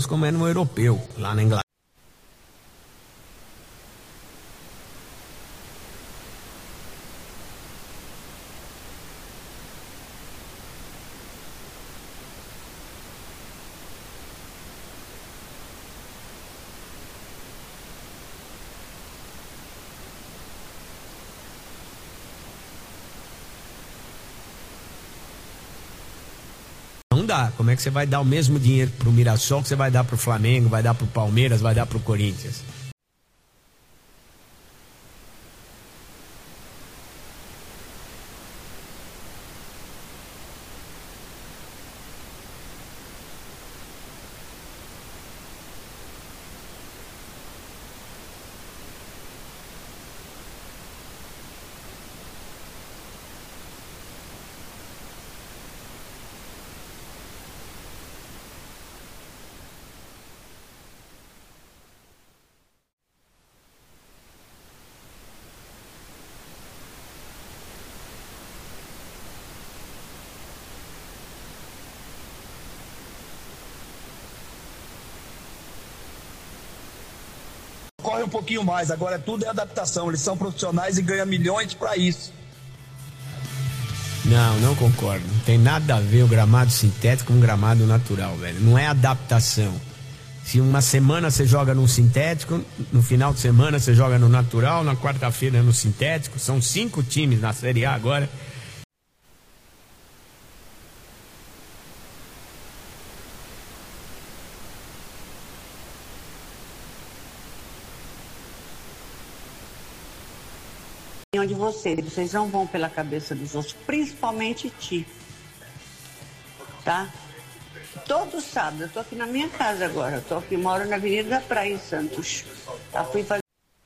todos como é no europeu, lá na Inglaterra. Não dá. Como é que você vai dar o mesmo dinheiro pro Mirassol que você vai dar pro Flamengo, vai dar pro Palmeiras, vai dar pro Corinthians? Corre um pouquinho mais, agora tudo é adaptação, eles são profissionais e ganham milhões para isso. Não concordo. Não tem nada a ver o gramado sintético com o gramado natural, velho. Não é adaptação. Se uma semana você joga no sintético, no final de semana você joga no natural, na quarta-feira no sintético. São 5 times na Série A agora. De vocês não vão pela cabeça dos outros, principalmente ti, tá? Todo sábado, eu tô aqui na minha casa agora, eu tô aqui, moro na Avenida da Praia em Santos, tá? Fui fazer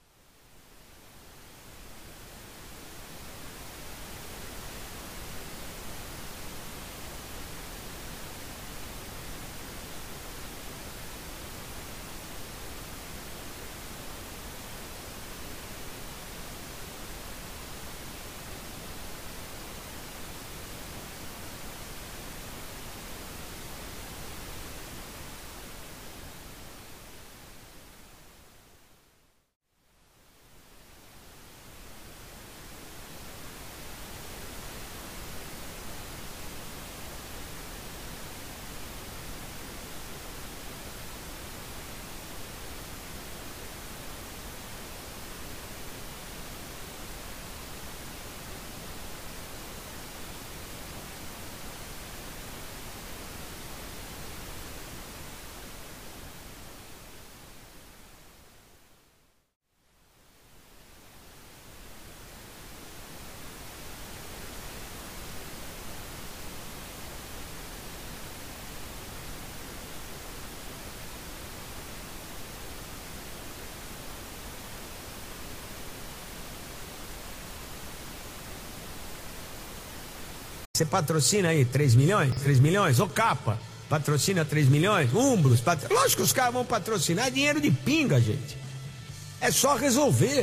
Você patrocina aí 3 milhões? 3 milhões? Ô Capa, patrocina 3 milhões? Umbros, lógico que os caras vão patrocinar, é dinheiro de pinga, gente. É só resolver.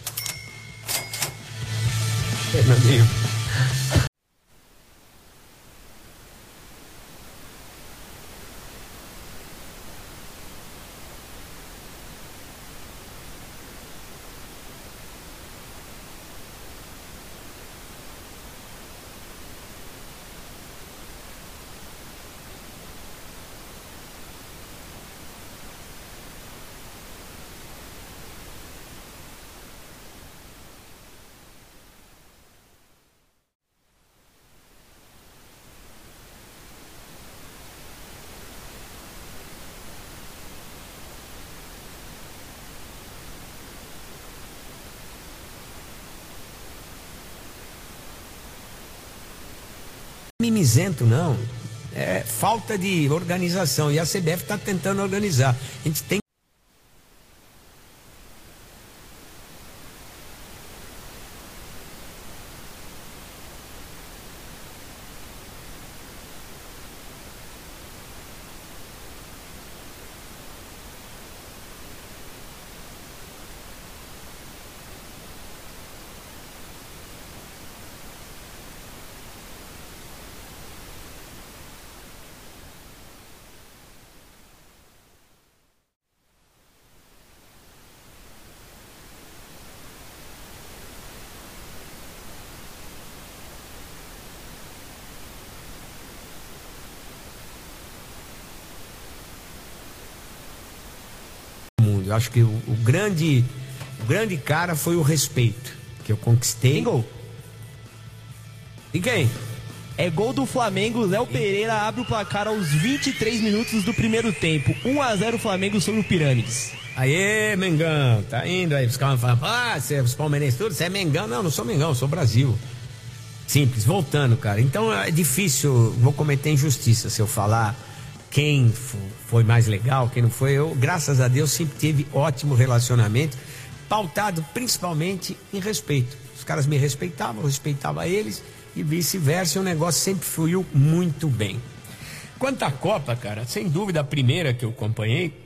Fernandinho. Mimizento não, é falta de organização e a CBF está tentando organizar. A gente tem Eu acho que o grande cara foi o respeito que eu conquistei. Tem gol. E quem? É gol do Flamengo. Léo Pereira abre o placar aos 23 minutos do primeiro tempo. 1-0 Flamengo sobre o Pirâmides. Aê, Mengão, tá indo aí. Os caras falam, você é os palmeirenses tudo, você é Mengão. Não sou Mengão, eu sou Brasil. Simples, voltando, cara. Então é difícil, vou cometer injustiça se eu falar quem foi mais legal, quem não foi. Eu, graças a Deus, sempre tive ótimo relacionamento, pautado principalmente em respeito. Os caras me respeitavam, eu respeitava eles e vice-versa. E o negócio sempre fluiu muito bem. Quanto à Copa, cara, sem dúvida a primeira que eu acompanhei,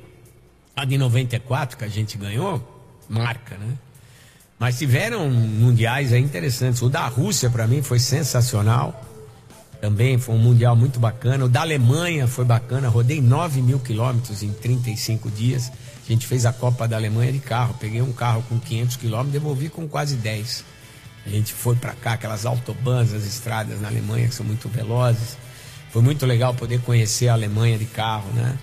a de 94 que a gente ganhou, marca, né? Mas tiveram mundiais aí interessantes. O da Rússia, para mim, foi sensacional. Também foi um mundial muito bacana. O da Alemanha foi bacana. Rodei 9.000 quilômetros em 35 dias. A gente fez a Copa da Alemanha de carro. Peguei um carro com 500 quilômetros, devolvi com quase 10. A gente foi para cá, aquelas autobahns, as estradas na Alemanha que são muito velozes. Foi muito legal poder conhecer a Alemanha de carro, né?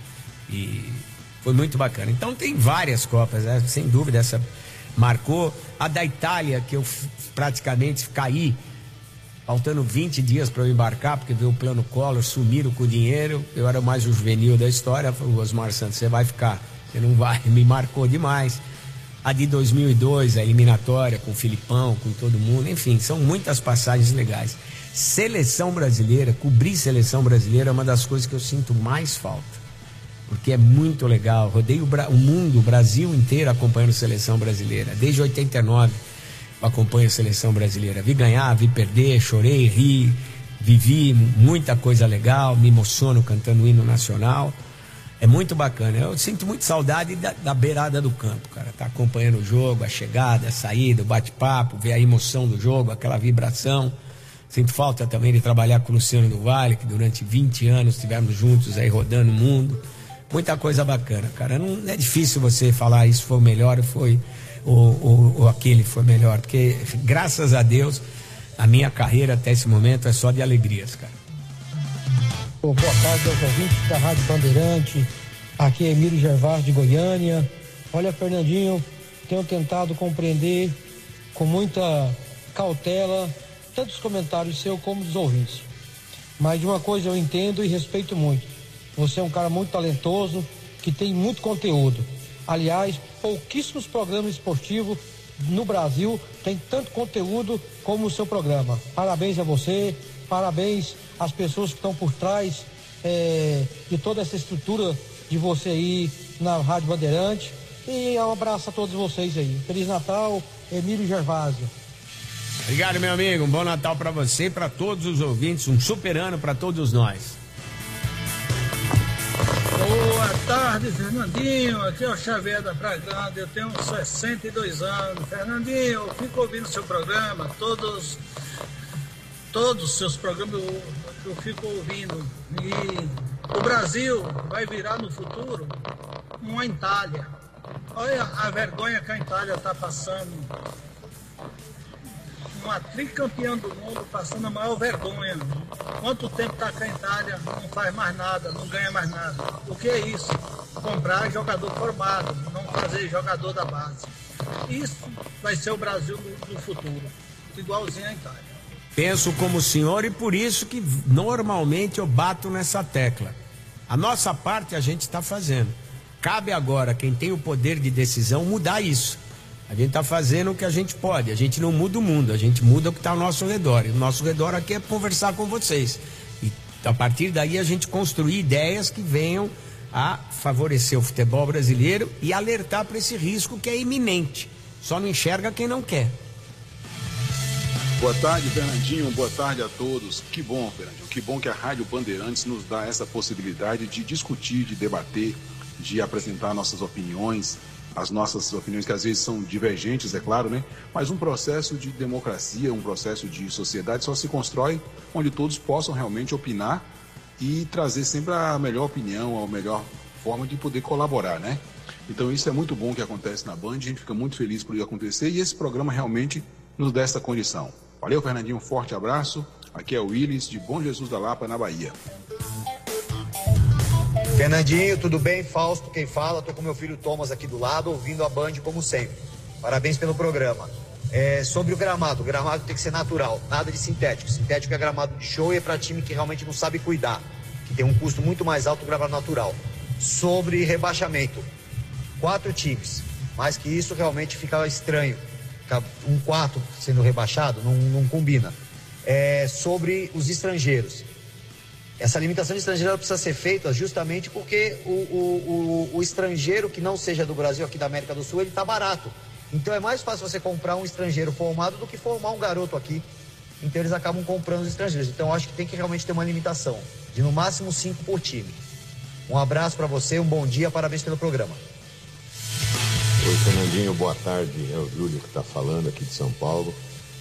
E foi muito bacana. Então tem várias Copas, né? Sem dúvida essa marcou. A da Itália, que eu praticamente caí, faltando 20 dias para eu embarcar, porque veio o plano Collor, sumiram com o dinheiro, eu era mais o juvenil da história. Falei, Osmar Santos, você vai ficar, você não vai, me marcou demais. A de 2002, a eliminatória com o Filipão, com todo mundo, enfim, são muitas passagens legais. Seleção brasileira, cobrir seleção brasileira é uma das coisas que eu sinto mais falta, porque é muito legal. Rodei o mundo, o Brasil inteiro acompanhando a seleção brasileira. Desde 89 eu acompanho a seleção brasileira. Vi ganhar, vi perder, chorei, ri, vivi muita coisa legal, me emociono cantando o hino nacional. É muito bacana. Eu sinto muito saudade da beirada do campo, cara. Tá acompanhando o jogo, a chegada, a saída, o bate-papo, ver a emoção do jogo, aquela vibração. Sinto falta também de trabalhar com o Luciano do Vale, que durante 20 anos estivemos juntos aí rodando o mundo. Muita coisa bacana, cara. Não é difícil você falar isso foi o melhor, ou aquele foi melhor, porque graças a Deus a minha carreira até esse momento é só de alegrias, cara. Boa tarde aos ouvintes da Rádio Bandeirante. Aqui é Emílio Gervásio de Goiânia. Olha, Fernandinho, tenho tentado compreender com muita cautela tanto os comentários seus como dos ouvintes. Mas de uma coisa eu entendo e respeito muito. Você é um cara muito talentoso, que tem muito conteúdo. Aliás, pouquíssimos programas esportivos no Brasil têm tanto conteúdo como o seu programa. Parabéns a você, parabéns às pessoas que estão por trás de toda essa estrutura de você aí na Rádio Bandeirante. E um abraço a todos vocês aí. Feliz Natal, Emílio Gervásio. Obrigado, meu amigo. Um bom Natal para você e para todos os ouvintes. Um super ano para todos nós. Boa tarde, Fernandinho. Aqui é o Xavier da Braganda. Eu tenho 62 anos. Fernandinho, eu fico ouvindo seu programa. Todos os seus programas eu fico ouvindo. E o Brasil vai virar no futuro uma Itália. Olha a vergonha que a Itália está passando. Uma tricampeã do mundo passando a maior vergonha. Quanto tempo está com a Itália? Não faz mais nada, não ganha mais nada. O que é isso? Comprar jogador formado, não fazer jogador da base. Isso vai ser o Brasil do futuro, igualzinho à Itália. Penso como o senhor e por isso que normalmente eu bato nessa tecla. A nossa parte a gente está fazendo. Cabe agora quem tem o poder de decisão mudar isso. A gente está fazendo o que a gente pode. A gente não muda o mundo, a gente muda o que está ao nosso redor. E o nosso redor aqui é conversar com vocês. E a partir daí a gente construir ideias que venham a favorecer o futebol brasileiro e alertar para esse risco que é iminente. Só não enxerga quem não quer. Boa tarde, Fernandinho. Boa tarde a todos. Que bom, Fernandinho. Que bom que a Rádio Bandeirantes nos dá essa possibilidade de discutir, de debater, de apresentar nossas opiniões. As nossas opiniões que às vezes são divergentes, é claro, né? Mas um processo de democracia, um processo de sociedade só se constrói onde todos possam realmente opinar e trazer sempre a melhor opinião, a melhor forma de poder colaborar, né? Então isso é muito bom que acontece na Band, a gente fica muito feliz por isso acontecer e esse programa realmente nos dá essa condição. Valeu, Fernandinho, um forte abraço. Aqui é o Willis, de Bom Jesus da Lapa, na Bahia. Fernandinho, tudo bem? Fausto, quem fala? Tô com meu filho Thomas aqui do lado, ouvindo a Band como sempre. Parabéns pelo programa. Sobre o gramado tem que ser natural, nada de sintético. Sintético é gramado de show e é para time que realmente não sabe cuidar, que tem um custo muito mais alto do gramado natural. Sobre rebaixamento, 4 times, mais que isso realmente fica estranho. Um quarto sendo rebaixado, não combina. Sobre os estrangeiros. Essa limitação de estrangeiro precisa ser feita justamente porque o estrangeiro que não seja do Brasil, aqui da América do Sul, ele está barato. Então é mais fácil você comprar um estrangeiro formado do que formar um garoto aqui. Então eles acabam comprando os estrangeiros. Então eu acho que tem que realmente ter uma limitação de no máximo 5 por time. Um abraço para você, um bom dia, parabéns pelo programa. Oi, Fernandinho, boa tarde. É o Júlio que está falando aqui de São Paulo.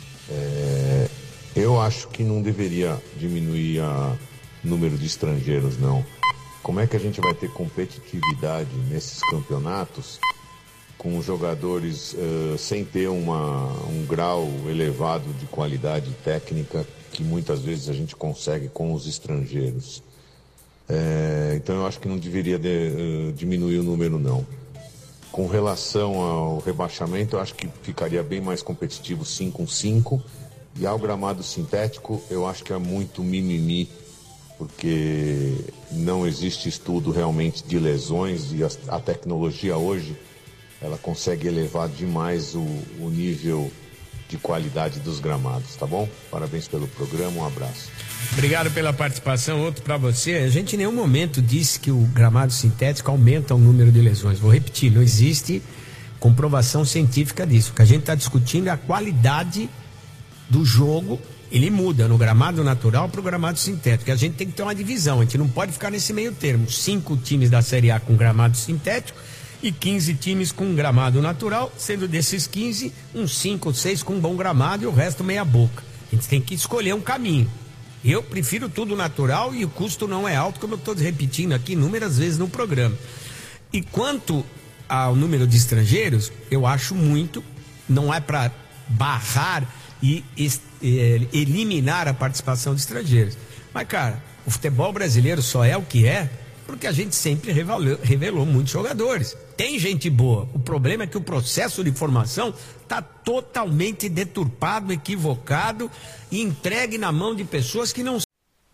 Eu acho que não deveria diminuir o número de estrangeiros, não. Como é que a gente vai ter competitividade nesses campeonatos com jogadores sem ter um grau elevado de qualidade técnica que muitas vezes a gente consegue com os estrangeiros? Então eu acho que não deveria diminuir o número, não. Com relação ao rebaixamento, eu acho que ficaria bem mais competitivo 5-5. E ao gramado sintético, eu acho que é muito mimimi, porque não existe estudo realmente de lesões e a tecnologia hoje, ela consegue elevar demais o nível de qualidade dos gramados, tá bom? Parabéns pelo programa, um abraço. Obrigado pela participação, outro para você. A gente em nenhum momento disse que o gramado sintético aumenta o número de lesões. Vou repetir, não existe comprovação científica disso. O que a gente está discutindo é a qualidade do jogo. Ele muda no gramado natural para o gramado sintético. A gente tem que ter uma divisão, a gente não pode ficar nesse meio termo. 5 times da Série A com gramado sintético e 15 times com gramado natural, sendo desses 15, uns 5 ou 6 com bom gramado e o resto meia boca. A gente tem que escolher um caminho. Eu prefiro tudo natural e o custo não é alto, como eu estou repetindo aqui inúmeras vezes no programa. E quanto ao número de estrangeiros, eu acho muito, não é para barrar e eliminar a participação de estrangeiros. Mas, cara, o futebol brasileiro só é o que é porque a gente sempre revelou muitos jogadores. Tem gente boa. O problema é que o processo de formação está totalmente deturpado, equivocado e entregue na mão de pessoas que não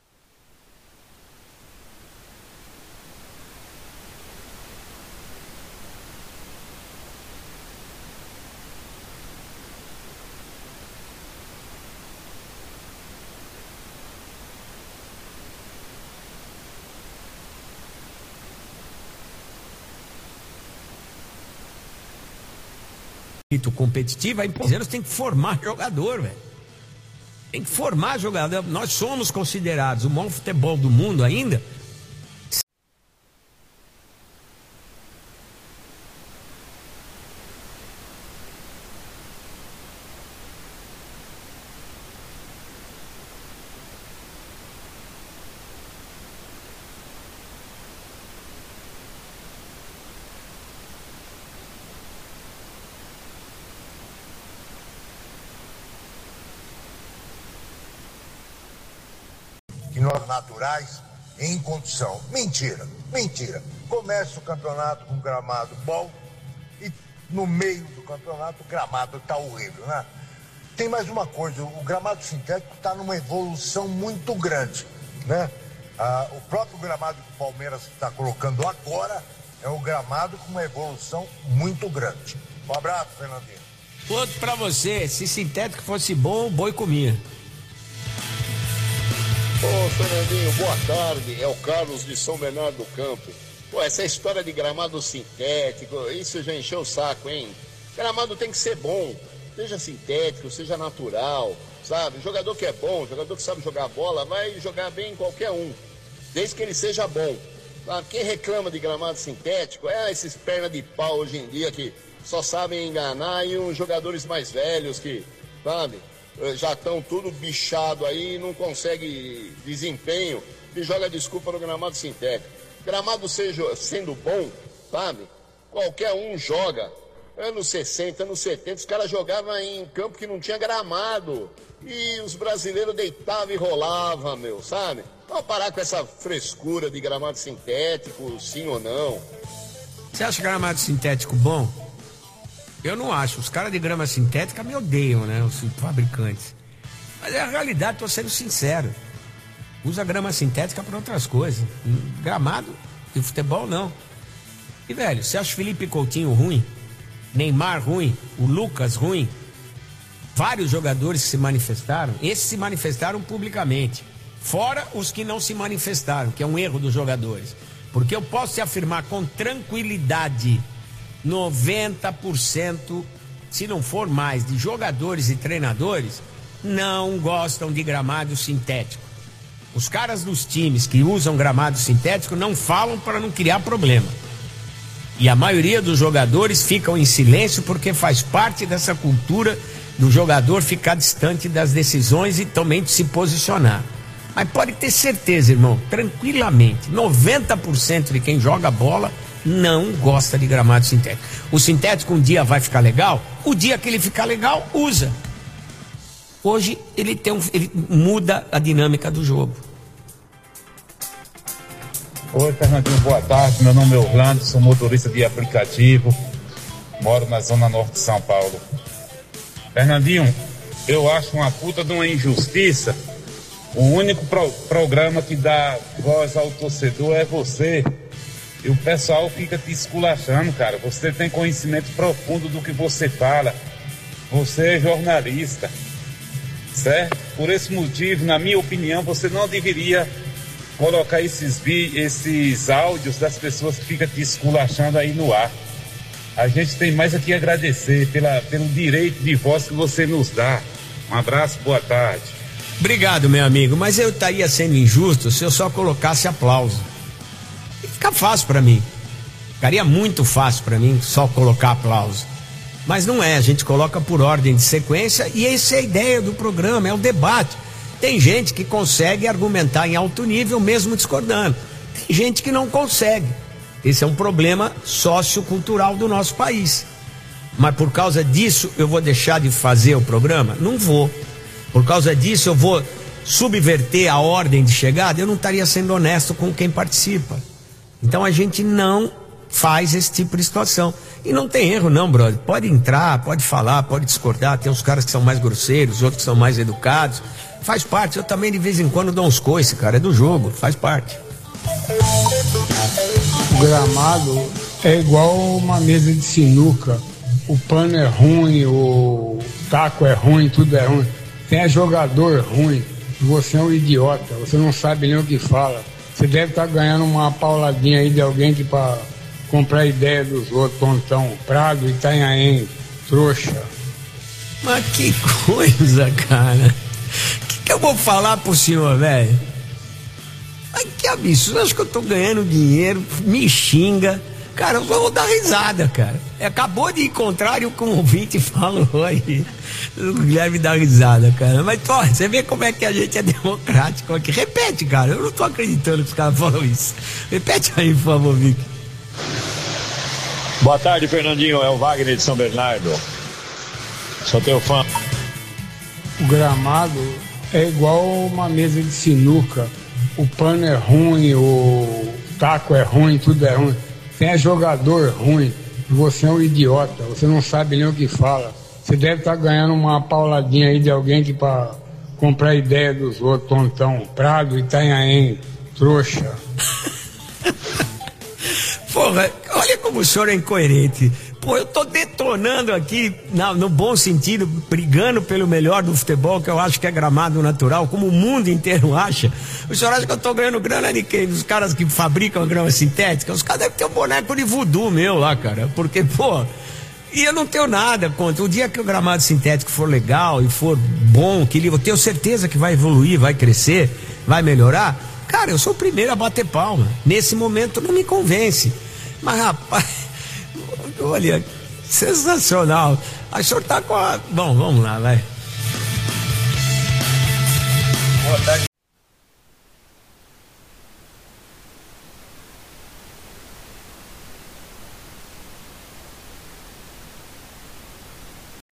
competitivo, a empresa tem que formar jogador, velho. Tem que formar jogador. Nós somos considerados o maior futebol do mundo ainda. Nós naturais em condição. Mentira. Começa o campeonato com gramado bom e no meio do campeonato o gramado está horrível, né? Tem mais uma coisa, o gramado sintético está numa evolução muito grande, né? O próprio gramado que o Palmeiras está colocando agora é um gramado com uma evolução muito grande. Um abraço, Fernandinho. Outro para você, se sintético fosse bom, o boi comia. Ô, Fernandinho, boa tarde. É o Carlos de São Bernardo do Campo. Pô, essa história de gramado sintético, isso já encheu o saco, hein? Gramado tem que ser bom, seja sintético, seja natural, sabe? Jogador que é bom, jogador que sabe jogar bola, vai jogar bem em qualquer um, desde que ele seja bom. Quem reclama de gramado sintético é esses perna de pau hoje em dia que só sabem enganar e os jogadores mais velhos que, sabe? Já estão tudo bichado aí, não consegue desempenho e joga desculpa no gramado sintético. Gramado sendo bom, sabe? Qualquer um joga. Anos 60, anos 70, os caras jogavam em campo que não tinha gramado. E os brasileiros deitavam e rolavam, meu, sabe? Vamos parar com essa frescura de gramado sintético, sim ou não. Você acha gramado sintético bom? Eu não acho. Os caras de grama sintética me odeiam, né? Os fabricantes. Mas é a realidade, tô sendo sincero. Usa grama sintética para outras coisas. Gramado de futebol, não. E, velho, você acha o Felipe Coutinho ruim? Neymar ruim? O Lucas ruim? Vários jogadores que se manifestaram, esses se manifestaram publicamente. Fora os que não se manifestaram, que é um erro dos jogadores. Porque eu posso te afirmar com tranquilidade, 90%, se não for mais, de jogadores e treinadores não gostam de gramado sintético. Os caras dos times que usam gramado sintético não falam para não criar problema. E a maioria dos jogadores ficam em silêncio porque faz parte dessa cultura do jogador ficar distante das decisões e também de se posicionar. Mas pode ter certeza, irmão, tranquilamente, 90% de quem joga bola não gosta de gramado sintético. O sintético um dia vai ficar legal, o dia que ele ficar legal, usa. Hoje ele muda a dinâmica do jogo. Oi, Fernandinho, boa tarde. Meu nome é Orlando, sou motorista de aplicativo, moro na zona norte de São Paulo. Fernandinho, eu acho uma puta de uma injustiça. O único programa que dá voz ao torcedor é você. E o pessoal fica te esculachando, cara. Você tem conhecimento profundo do que você fala. Você é jornalista, certo? Por esse motivo, na minha opinião, você não deveria colocar esses áudios das pessoas que ficam te esculachando aí no ar. A gente tem mais aqui a agradecer pelo direito de voz que você nos dá. Um abraço, boa tarde. Obrigado, meu amigo, mas eu estaria sendo injusto se eu só colocasse aplauso. Fica fácil para mim. Ficaria muito fácil para mim só colocar aplauso. Mas não é, a gente coloca por ordem de sequência e essa é a ideia do programa, é o debate. Tem gente que consegue argumentar em alto nível mesmo discordando. Tem gente que não consegue. Esse é um problema sociocultural do nosso país. Mas por causa disso eu vou deixar de fazer o programa? Não vou. Por causa disso eu vou subverter a ordem de chegada? Eu não estaria sendo honesto com quem participa. Então a gente não faz esse tipo de situação. E não tem erro não, brother. Pode entrar, pode falar, pode discordar. Tem uns caras que são mais grosseiros, outros que são mais educados. Faz parte. Eu também de vez em quando dou uns coices, cara. É do jogo, faz parte. O gramado é igual uma mesa de sinuca. O pano é ruim, o taco é ruim, tudo é ruim. Tem jogador ruim. Você é um idiota. Você não sabe nem o que fala. Você deve estar ganhando uma pauladinha aí de alguém que para comprar a ideia dos outros, Pontão, Prado, Itanhaém, trouxa. Mas que coisa, cara. O que eu vou falar pro senhor, velho? Mas que absurdo. Acho que eu tô ganhando dinheiro, me xinga. Cara, eu vou dar risada, cara. Acabou de encontrar e o ouvinte falou aí. O Guilherme dá risada, cara. Mas, pô, você vê como é que a gente é democrático aqui. Repete, cara. Eu não tô acreditando que os caras falam isso. Repete aí, por favor, Vic. Boa tarde, Fernandinho. É o Wagner de São Bernardo. Sou teu fã. O gramado é igual uma mesa de sinuca. O pano é ruim, o taco é ruim, tudo é ruim. Tem jogador ruim. Você é um idiota. Você não sabe nem o que fala. Você deve estar ganhando uma pauladinha aí de alguém que para comprar a ideia dos outros, Pontão, Prado, Itanhaém, trouxa. Porra, olha como o senhor é incoerente. Pô, eu tô detonando aqui, no bom sentido, brigando pelo melhor do futebol, que eu acho que é gramado natural, como o mundo inteiro acha. O senhor acha que eu tô ganhando grana de quem? Dos caras que fabricam a grama sintética? Os caras devem ter um boneco de voodoo meu lá, cara. Porque, pô, e eu não tenho nada contra. O dia que o gramado sintético for legal e for bom, que eu tenho certeza que vai evoluir, vai crescer, vai melhorar, cara, eu sou o primeiro a bater palma. Nesse momento não me convence. Mas, rapaz, olha, sensacional. A senhor tá com a... Bom, vamos lá, vai. Boa tarde.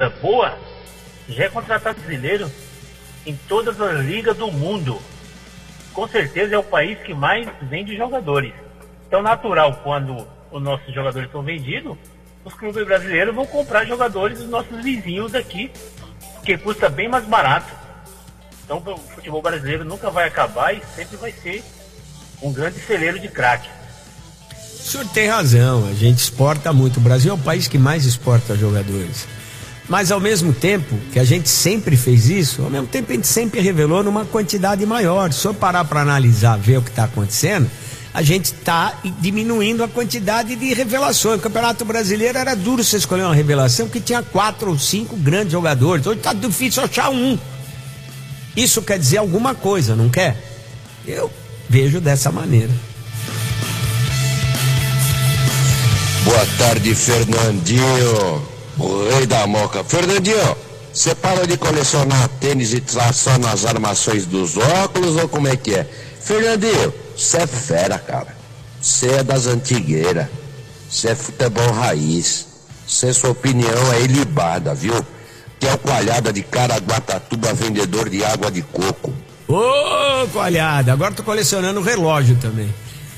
boa já é contratar brasileiro em todas as ligas do mundo. Com certeza é o país que mais vende jogadores. Então, natural, quando os nossos jogadores são vendidos, os clubes brasileiros vão comprar jogadores dos nossos vizinhos aqui, que custa bem mais barato. Então, o futebol brasileiro nunca vai acabar e sempre vai ser um grande celeiro de craque. O senhor tem razão, a gente exporta muito. O Brasil é o país que mais exporta jogadores. Mas ao mesmo tempo que a gente sempre fez isso, ao mesmo tempo a gente sempre revelou numa quantidade maior. Se eu parar para analisar, ver o que está acontecendo, a gente está diminuindo a quantidade de revelações. O Campeonato Brasileiro era duro você escolher uma revelação que tinha 4 ou 5 grandes jogadores. Hoje está difícil achar um. Isso quer dizer alguma coisa, não quer? Eu vejo dessa maneira. Boa tarde, Fernandinho. O rei da moca. Fernandinho, você parou de colecionar tênis e tá só nas armações dos óculos ou como é que é? Fernandinho, você é fera, cara. Você é das antigueiras. Você é futebol raiz. Sua opinião é ilibada, viu? Que é o Coalhada de Caraguatatuba, vendedor de água de coco. Ô, Coalhada, agora tô colecionando relógio também.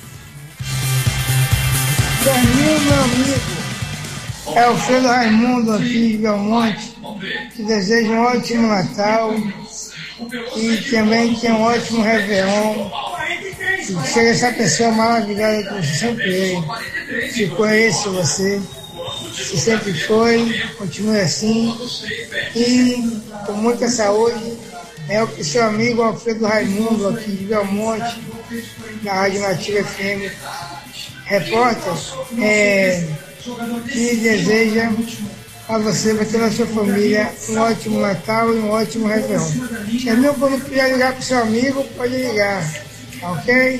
Danilo, meu amigo. É o Alfredo Raimundo aqui de Belmonte, que deseja um ótimo Natal e também tem um ótimo Réveillon. E seja essa pessoa maravilhosa que você sempre é. Se conheço você, se sempre foi, continue assim e com muita saúde. É o seu amigo Alfredo Raimundo aqui de Belmonte, na Rádio Nativa FM. Repórter, que deseja a você e a toda a sua família um ótimo Natal e um ótimo Réveillon. Se não puder ligar para o seu amigo, pode ligar, ok?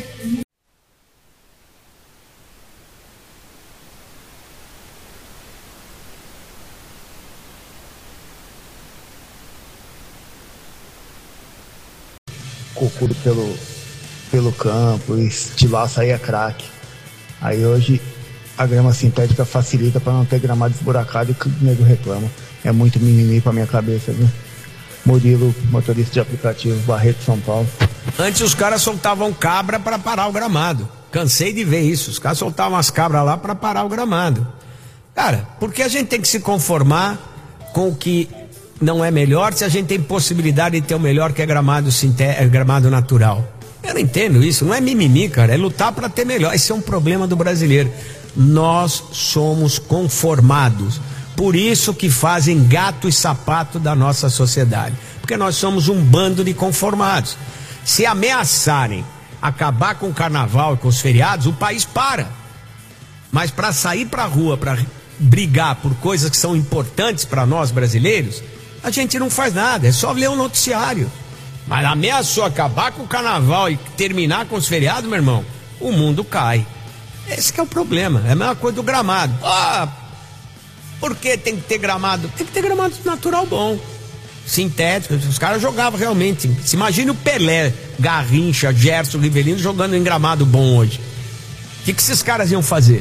Cocudo pelo campo, estilaço aí é craque. Aí hoje a grama sintética facilita para não ter gramado esburacado e que o nego reclama. É muito mimimi pra minha cabeça, viu? Murilo, motorista de aplicativo, Barreto, São Paulo. Antes os caras soltavam cabra para parar o gramado. Cansei de ver isso. Os caras soltavam as cabras lá para parar o gramado. Cara, por que a gente tem que se conformar com o que não é melhor se a gente tem possibilidade de ter o melhor que é gramado natural? Eu não entendo isso. Não é mimimi, cara. É lutar para ter melhor. Esse é um problema do brasileiro. Nós somos conformados. Por isso que fazem gato e sapato da nossa sociedade. Porque nós somos um bando de conformados. Se ameaçarem acabar com o carnaval e com os feriados, o país para. Mas para sair para a rua, para brigar por coisas que são importantes para nós brasileiros, a gente não faz nada. É só ler o noticiário. Mas ameaçou acabar com o carnaval e terminar com os feriados, meu irmão, o mundo cai. Esse que é o problema. É a mesma coisa do gramado. Por que tem que ter gramado? Tem que ter gramado natural bom, sintético. Os caras jogavam realmente. Se imagine o Pelé, Garrincha, Gerson, Rivelino jogando em gramado bom hoje. O que esses caras iam fazer?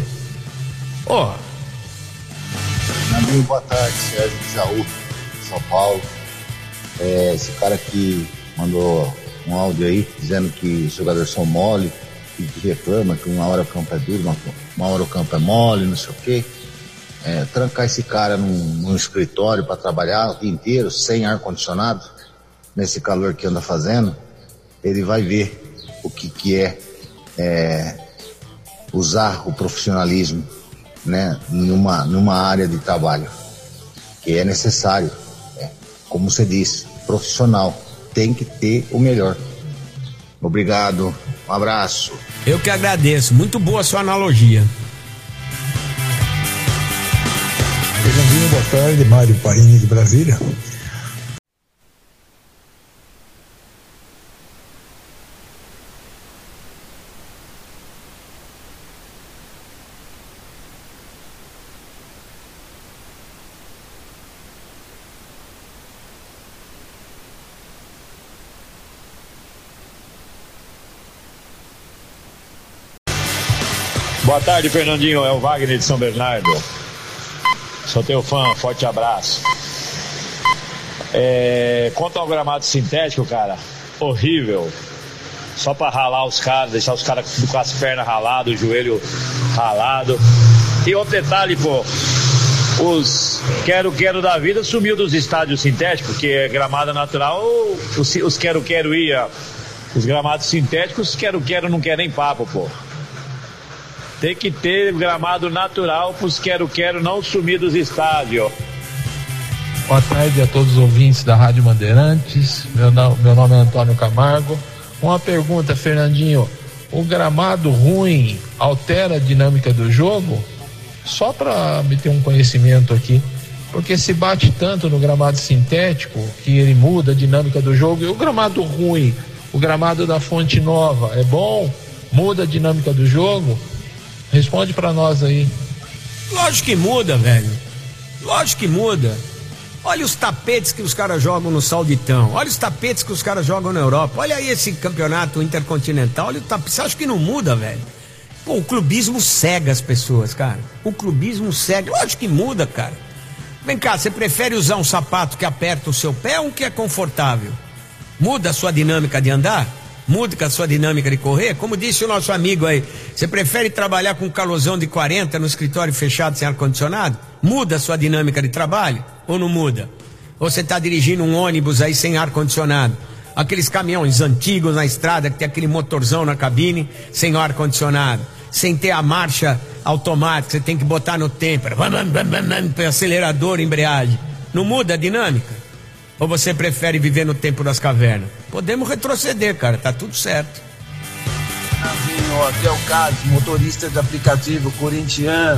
Amigo, boa tarde, Sérgio de Jaú, São Paulo. Esse cara que mandou um áudio aí dizendo que os jogadores são mole, que reclama que uma hora o campo é duro, uma hora o campo é mole, não sei o quê. Trancar esse cara num escritório para trabalhar o dia inteiro, sem ar-condicionado, nesse calor que anda fazendo, ele vai ver o que é usar o profissionalismo, né, numa área de trabalho, que é necessário. Como você disse, profissional tem que ter o melhor. Obrigado, um abraço. Eu que agradeço, muito boa a sua analogia. Fernandinho, boa tarde, Mário Parini de Brasília. Boa tarde, Fernandinho. É o Wagner de São Bernardo. Sou teu fã, forte abraço. Quanto ao gramado sintético, cara, horrível. Só pra ralar os caras, deixar os caras com as pernas raladas, o joelho ralado. E outro detalhe, pô, os quero da vida sumiu dos estádios sintéticos, que é gramado natural, os quero ia. Os gramados sintéticos, quero não querem papo, pô. Tem que ter gramado natural pros quero não sumir dos estádios. Boa tarde a todos os ouvintes da Rádio Bandeirantes. Meu nome é Antônio Camargo. Uma pergunta, Fernandinho. O gramado ruim altera a dinâmica do jogo? Só para me ter um conhecimento aqui. Porque se bate tanto no gramado sintético que ele muda a dinâmica do jogo. E o gramado ruim, o gramado da Fonte Nova, é bom? Muda a dinâmica do jogo? Responde para nós aí. Lógico que muda, velho. Lógico que muda. Olha os tapetes que os caras jogam no Sauditão. Olha os tapetes que os caras jogam na Europa. Olha aí esse campeonato intercontinental. Olha o tapete. Você acha que não muda, velho? Pô, o clubismo cega as pessoas, cara. O clubismo cega. Lógico que muda, cara. Vem cá, você prefere usar um sapato que aperta o seu pé ou um que é confortável? Muda a sua dinâmica de andar? Muda a sua dinâmica de correr? Como disse o nosso amigo aí, você prefere trabalhar com um calorzão de 40 no escritório fechado sem ar-condicionado? Muda a sua dinâmica de trabalho? Ou não muda? Ou você está dirigindo um ônibus aí sem ar-condicionado? Aqueles caminhões antigos na estrada que tem aquele motorzão na cabine sem ar-condicionado, sem ter a marcha automática, você tem que botar no tempo, acelerador, embreagem. Não muda a dinâmica? Ou você prefere viver no tempo das cavernas? Podemos retroceder, cara, tá tudo certo. Aqui é o Carlos, motorista de aplicativo corintiano.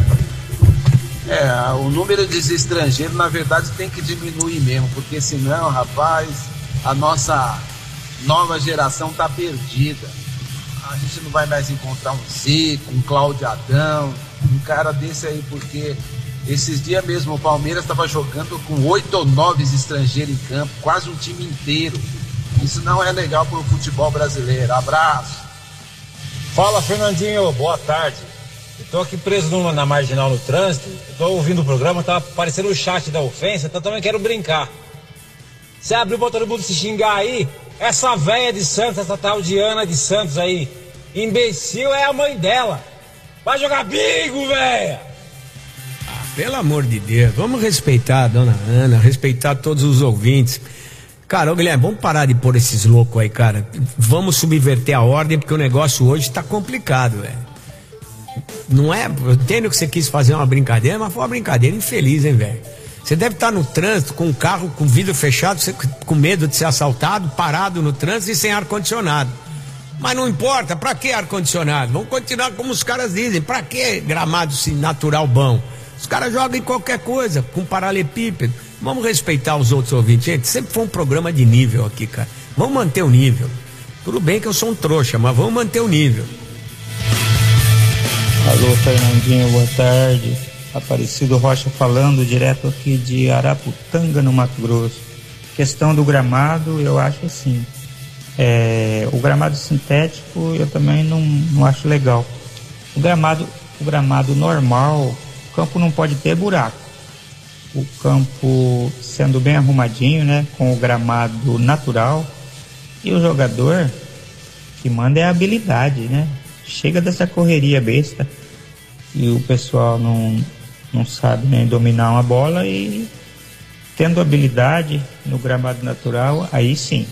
O número de estrangeiros, na verdade, tem que diminuir mesmo, porque senão, rapaz, a nossa nova geração tá perdida. A gente não vai mais encontrar um Zico, um Cláudio Adão, um cara desse aí, porque esses dias mesmo o Palmeiras estava jogando com 8 ou 9 estrangeiros em campo, quase um time inteiro. Isso não é legal pro futebol brasileiro. Abraço. Fala, Fernandinho, boa tarde. Eu tô aqui preso na marginal no trânsito, tô ouvindo o programa, tá aparecendo o chat da ofensa, então também quero brincar. Você abriu pra todo mundo se xingar aí? Essa véia de Santos, essa tal de Ana de Santos aí, imbecil é a mãe dela. Vai jogar bingo, véia! Pelo amor de Deus, vamos respeitar a dona Ana, respeitar todos os ouvintes. Cara, ô Guilherme, vamos parar de pôr esses loucos aí, cara. Vamos subverter a ordem, porque o negócio hoje tá complicado, velho. Não é, eu entendo que você quis fazer uma brincadeira, mas foi uma brincadeira infeliz, hein, velho. Você deve estar no trânsito com um carro com vidro fechado, você, com medo de ser assaltado, parado no trânsito e sem ar-condicionado. Mas não importa, pra que ar-condicionado? Vamos continuar como os caras dizem, pra que gramado natural bom? Os caras jogam em qualquer coisa, com paralelepípedo. Vamos respeitar os outros ouvintes. Gente, sempre foi um programa de nível aqui, cara. Vamos manter o nível. Tudo bem que eu sou um trouxa, mas vamos manter o nível. Alô, Fernandinho, boa tarde. Aparecido Rocha falando direto aqui de Araputanga, no Mato Grosso. Questão do gramado, eu acho assim. O gramado sintético eu também não acho legal. O gramado normal, o campo não pode ter buraco. O campo sendo bem arrumadinho, né, com o gramado natural, e o jogador que manda é a habilidade, né? Chega dessa correria besta e o pessoal não sabe nem dominar uma bola, e tendo habilidade no gramado natural, aí sim.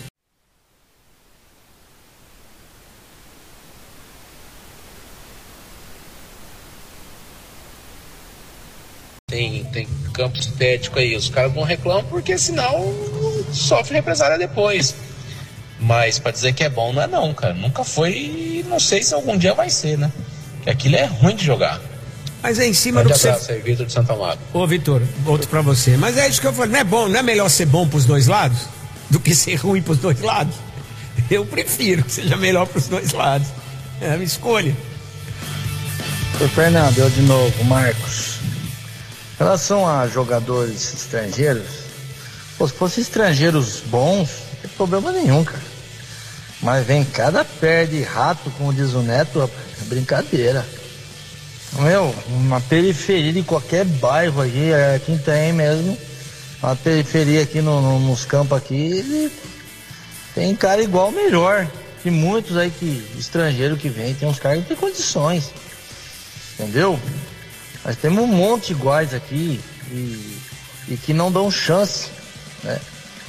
Tem campo sintético aí, os caras não reclamam porque senão sofre represália depois. Mas pra dizer que é bom não é não, cara. Nunca foi e não sei se algum dia vai ser, né? Porque aquilo é ruim de jogar. Mas é em cima do que você... Abraço aí, Vitor de Santa Amaro. Ô, Vitor, outro pra você. Mas é isso que eu falei, não é bom, não é melhor ser bom pros dois lados do que ser ruim pros dois lados? Eu prefiro que seja melhor pros dois lados. É a minha escolha. Ô, Fernando, eu de novo, Marcos. Em relação a jogadores estrangeiros, se fossem estrangeiros bons, não tem problema nenhum, cara. Mas vem cada pé de rato, como diz o Neto, é brincadeira. Uma periferia de qualquer bairro aqui, aqui tem mesmo, A periferia aqui nos campos aqui, tem cara igual melhor. Tem muitos aí estrangeiros que vêm, tem uns caras que não tem condições. Entendeu? Nós temos um monte iguais aqui e que não dão chance, né?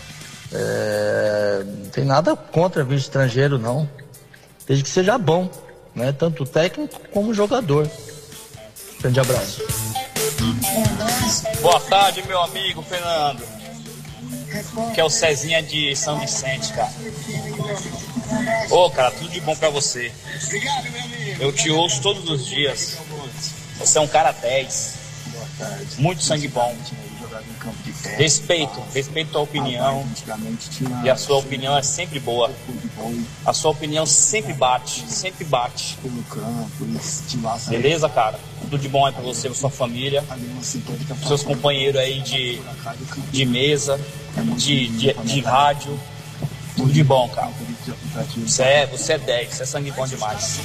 Não tem nada contra vir estrangeiro, não. Desde que seja bom, né? Tanto técnico como jogador. Grande abraço. Boa tarde, meu amigo Fernando. Que é o Cezinha de São Vicente, cara. Ô, cara, tudo de bom pra você. Eu te ouço todos os dias. Você é um cara 10. Muito sangue bom. Respeito tua opinião. E a sua opinião é sempre boa. A sua opinião sempre bate. Beleza, cara? Tudo de bom aí pra você, pra sua família, pros seus companheiros aí de mesa, de rádio. Tudo de bom, cara. Você é 10, você é sangue bom demais.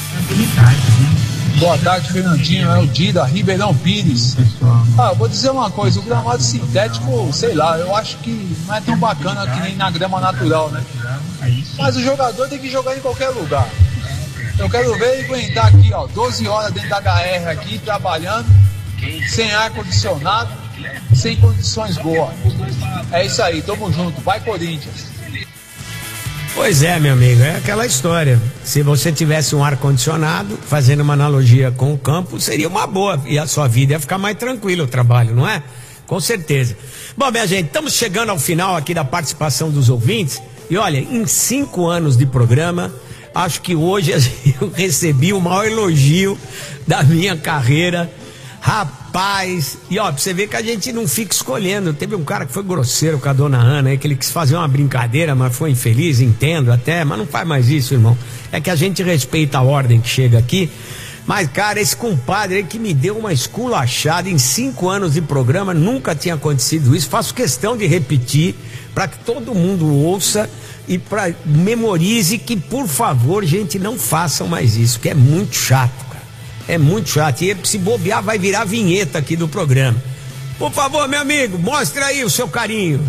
Boa tarde, Fernandinho. É o Di da Ribeirão Pires. Vou dizer uma coisa, o gramado sintético, sei lá, eu acho que não é tão bacana que nem na grama natural, né? Mas o jogador tem que jogar em qualquer lugar. Eu quero ver ele aguentar aqui, 12 horas dentro da HR aqui, trabalhando, sem ar-condicionado, sem condições boas. É isso aí, tamo junto. Vai, Corinthians. Pois é, meu amigo, é aquela história. Se você tivesse um ar-condicionado, fazendo uma analogia com o campo, seria uma boa. E a sua vida ia ficar mais tranquila, o trabalho, não é? Com certeza. Bom, minha gente, estamos chegando ao final aqui da participação dos ouvintes. E olha, em 5 anos de programa, acho que hoje eu recebi o maior elogio da minha carreira. Rapaz, e pra você ver que a gente não fica escolhendo. Teve um cara que foi grosseiro com a dona Ana aí, que ele quis fazer uma brincadeira, mas foi infeliz, entendo até, mas não faz mais isso, irmão. É que a gente respeita a ordem que chega aqui. Mas, cara, esse compadre aí que me deu uma esculachada em 5 anos de programa, nunca tinha acontecido isso. Faço questão de repetir para que todo mundo ouça e memorize que, por favor, gente, não façam mais isso, que é muito chato. É muito chato. E se bobear, vai virar vinheta aqui do programa. Por favor, meu amigo, mostra aí o seu carinho.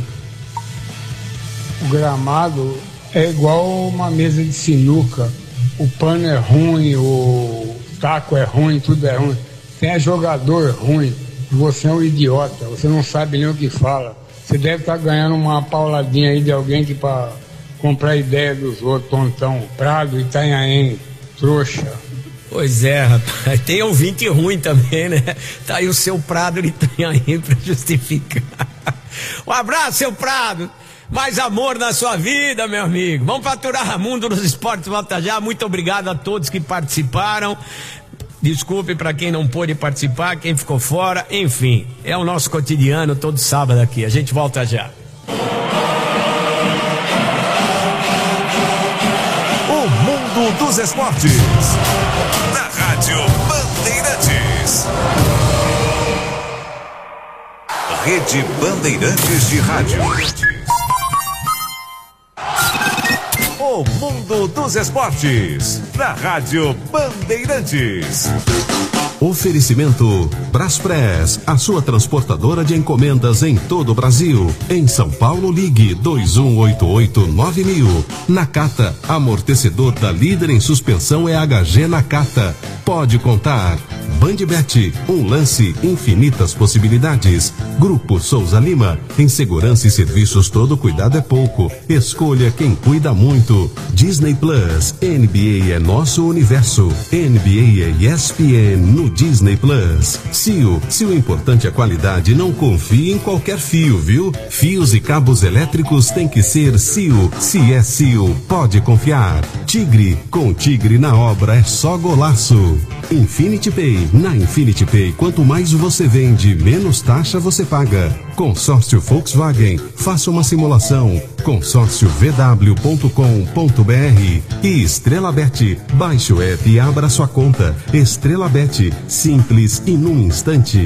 O gramado é igual uma mesa de sinuca. O pano é ruim, o taco é ruim, tudo é ruim. Tem jogador ruim. Você é um idiota. Você não sabe nem o que fala. Você deve estar ganhando uma pauladinha aí de alguém que para comprar ideia dos outros. Tontão, Prado, Itanhaém, trouxa. Pois é, rapaz, tem ouvinte ruim também, né? Tá aí o seu Prado de Itanhaém pra justificar. Um abraço, seu Prado. Mais amor na sua vida, meu amigo. Vamos faturar Mundo dos Esportes, volta já. Muito obrigado a todos que participaram. Desculpe para quem não pôde participar, quem ficou fora. Enfim, é o nosso cotidiano todo sábado aqui. A gente volta já. O Mundo dos Esportes. Na Rádio Bandeirantes. Rede Bandeirantes de Rádio. O Mundo dos Esportes. Na Rádio Bandeirantes. Oferecimento Braspress, a sua transportadora de encomendas em todo o Brasil. Em São Paulo, ligue 2188-9000. Nakata, amortecedor da líder em suspensão EHG Nakata. Pode contar. Bandbet, um lance, infinitas possibilidades. Grupo Souza Lima, em segurança e serviços todo cuidado é pouco. Escolha quem cuida muito. Disney Plus, NBA é nosso universo. NBA é ESPN no Disney Plus. Cio, se o importante é a qualidade, não confie em qualquer fio, viu? Fios e cabos elétricos tem que ser Cio. Se é Cio, pode confiar. Tigre, com Tigre na obra é só golaço. Infinity Pay, na Infinity Pay, quanto mais você vende, menos taxa você paga. Consórcio Volkswagen, faça uma simulação. consórciovw.com.br. E Estrela Bet, baixe o app e abra sua conta. Estrela Bet, simples e num instante.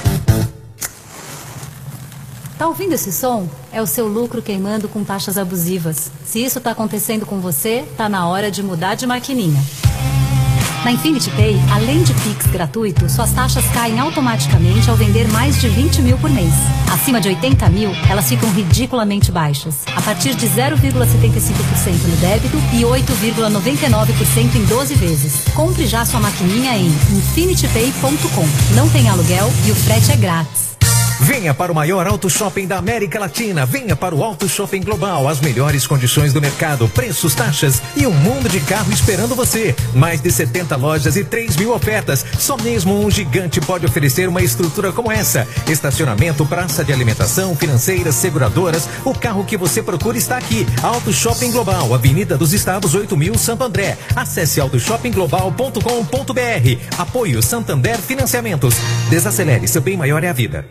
Tá ouvindo esse som? É o seu lucro queimando com taxas abusivas. Se isso tá acontecendo com você, tá na hora de mudar de maquininha. Na Infinity Pay, além de Pix gratuito, suas taxas caem automaticamente ao vender mais de 20 mil por mês. Acima de 80 mil, elas ficam ridiculamente baixas, a partir de 0,75% no débito e 8,99% em 12 vezes. Compre já sua maquininha em infinitypay.com. Não tem aluguel e o frete é grátis. Venha para o maior auto shopping da América Latina. Venha para o Auto Shopping Global. As melhores condições do mercado, preços, taxas e um mundo de carro esperando você. Mais de 70 lojas e 3 mil ofertas. Só mesmo um gigante pode oferecer uma estrutura como essa. Estacionamento, praça de alimentação, financeiras, seguradoras. O carro que você procura está aqui. Auto Shopping Global, Avenida dos Estados 8000, Santo André. Acesse autoshoppingglobal.com.br. Apoio Santander Financiamentos. Desacelere, seu bem maior é a vida.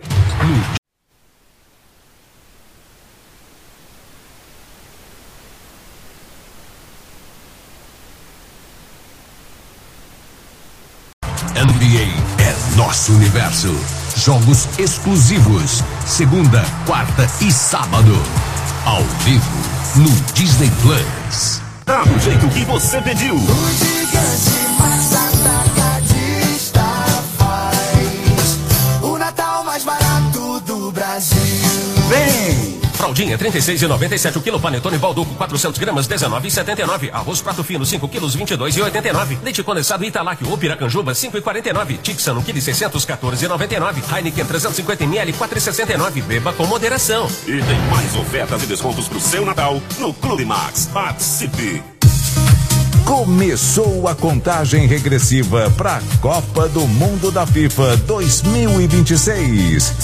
NBA é nosso universo. Jogos exclusivos, segunda, quarta e sábado. Ao vivo, no Disney Plus. Tá do jeito que você pediu. O gigante mais atacadista faz o Natal mais barato do Brasil. Vem! Fraldinha, R$36,97 o quilo. Panetone Balduco, 400 gramas, R$19,79. Arroz prato fino, 5 quilos, R$22,89. Leite condensado Italac ou Piracanjuba, R$5,49. Tixan, 1 quilo, 600, R$14,99. Heineken, 350 ml, R$4,69. Beba com moderação. E tem mais ofertas e descontos pro seu Natal no Clube Max. Participe! Começou a contagem regressiva para a Copa do Mundo da FIFA 2026.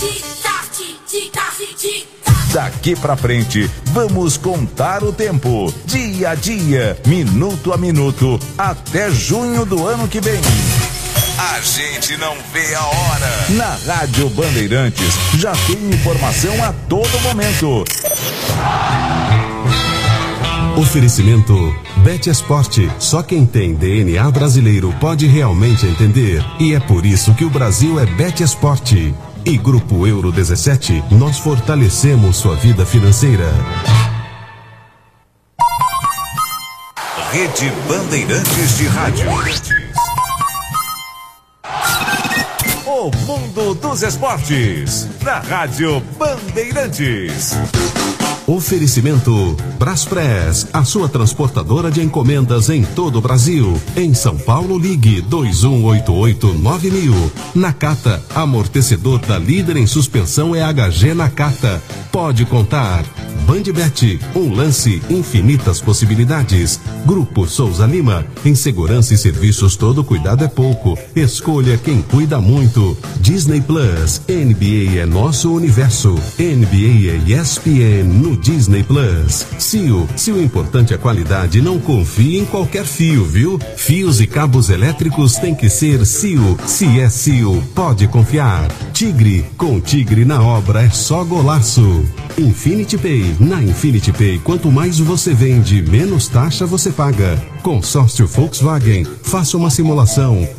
Daqui pra frente, vamos contar o tempo, dia a dia, minuto a minuto, até junho do ano que vem. A gente não vê a hora. Na Rádio Bandeirantes, já tem informação a todo momento. Oferecimento Bet Esporte. Só quem tem DNA brasileiro pode realmente entender. E é por isso que o Brasil é Bet Esporte. E Grupo Euro 17, nós fortalecemos sua vida financeira. Rede Bandeirantes de Rádio. O mundo dos esportes, na Rádio Bandeirantes. Oferecimento Braspress, a sua transportadora de encomendas em todo o Brasil. Em São Paulo, ligue 2188-9000. Nakata, amortecedor da líder em suspensão é HG Nakata. Pode contar. Bandbet, um lance, infinitas possibilidades. Grupo Souza Lima, em segurança e serviços todo cuidado é pouco. Escolha quem cuida muito. Disney Plus, NBA é nosso universo. NBA é ESPN no Disney Plus. Cio, se o importante é qualidade, não confie em qualquer fio, viu? Fios e cabos elétricos tem que ser Cio. Se é Cio, pode confiar. Tigre, com Tigre na obra é só golaço. Infinity Pay. Na Infinity Pay, quanto mais você vende, menos taxa você paga. Consórcio Volkswagen. Faça uma simulação.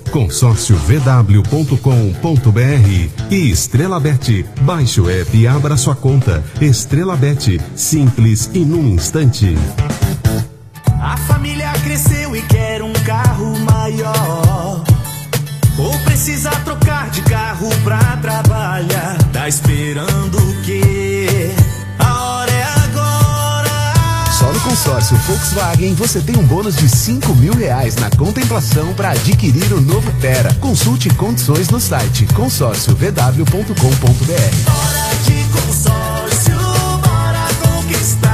consórciovw.com.br. E Estrela Bet. Baixe o app e abra sua conta. Estrela Bet. Simples e num instante. A família cresceu e quer um carro maior. Ou precisa trocar de carro pra trabalhar. Tá esperando o quê? A hora é agora. Só no consórcio Volkswagen você tem um bônus de R$5.000 na contemplação para adquirir o novo Tera. Consulte condições no site consórciovw.com.br. Hora de consórcio, bora conquistar.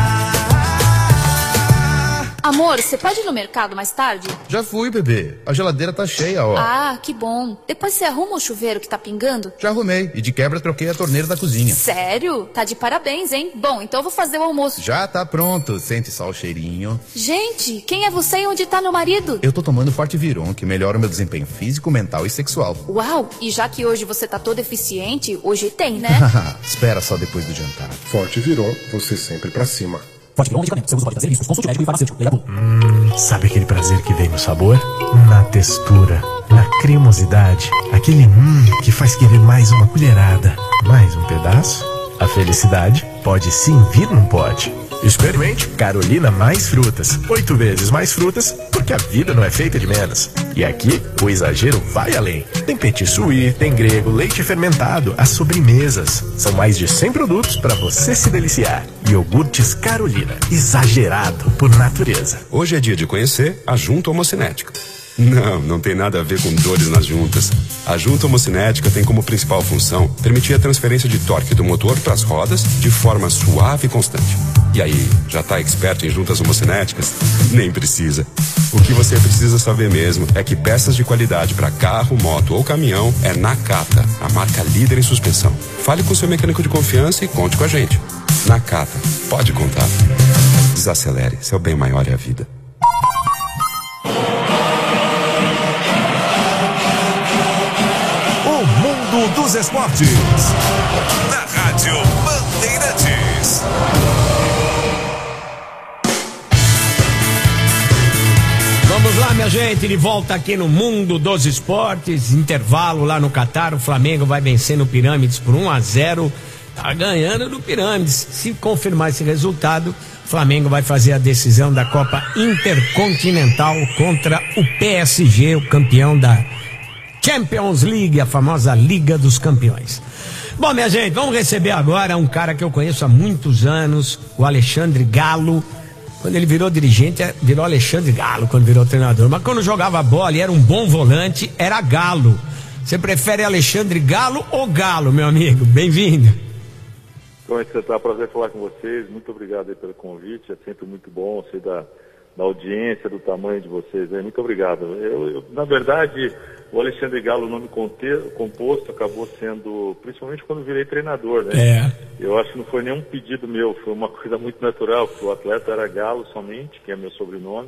Amor, você pode ir no mercado mais tarde? Já fui, bebê. A geladeira tá cheia, ó. Ah, que bom. Depois você arruma o chuveiro que tá pingando? Já arrumei. E de quebra troquei a torneira da cozinha. Sério? Tá de parabéns, hein? Bom, então eu vou fazer o almoço. Já tá pronto. Sente só o cheirinho. Gente, quem é você e onde tá meu marido? Eu tô tomando Forte Viron, que melhora o meu desempenho físico, mental e sexual. Uau, e já que hoje você tá todo eficiente, hoje tem, né? Espera só depois do jantar. Forte Viron, você sempre pra cima. Forte Viron, medicamento. Seu uso pode trazer riscos. Consulte médico e farmacêutico. Sabe aquele prazer que vem no sabor? Na textura, na cremosidade. Aquele que faz querer mais uma colherada. Mais um pedaço? A felicidade pode sim vir num pote. Experimente Carolina Mais Frutas. 8 vezes mais frutas, porque a vida não é feita de menos. E aqui, o exagero vai além. Tem petit suí, tem grego, leite fermentado, as sobremesas. São mais de 100 produtos para você se deliciar. Iogurtes Carolina, exagerado por natureza. Hoje é dia de conhecer a junta homocinética. Não tem nada a ver com dores nas juntas. A junta homocinética tem como principal função permitir a transferência de torque do motor para as rodas de forma suave e constante. E aí, já tá expert em juntas homocinéticas? Nem precisa. O que você precisa saber mesmo é que peças de qualidade para carro, moto ou caminhão é Nakata, a marca líder em suspensão. Fale com seu mecânico de confiança e conte com a gente. Nakata, pode contar. Desacelere, seu bem maior é a vida. Dos esportes, na Rádio Bandeirantes. Vamos lá, minha gente, de volta aqui no Mundo dos Esportes. Intervalo lá no Catar, o Flamengo vai vencendo o Pirâmides por 1-0. Tá ganhando do Pirâmides. Se confirmar esse resultado, o Flamengo vai fazer a decisão da Copa Intercontinental contra o PSG, o campeão da Champions League, a famosa Liga dos Campeões. Bom, minha gente, vamos receber agora um cara que eu conheço há muitos anos, o Alexandre Galo. Quando ele virou dirigente, virou Alexandre Galo quando virou treinador. Mas quando jogava bola e era um bom volante, era Galo. Você prefere Alexandre Galo ou Galo, meu amigo? Bem-vindo. Como é que você está? Prazer falar com vocês. Muito obrigado aí pelo convite. É sempre muito bom, sei da audiência, do tamanho de vocês. Muito obrigado. Na verdade, o Alexandre Galo, o nome composto, acabou sendo, principalmente quando virei treinador, né? Eu acho que não foi nenhum pedido meu, foi uma coisa muito natural, porque o atleta era Galo somente, que é meu sobrenome.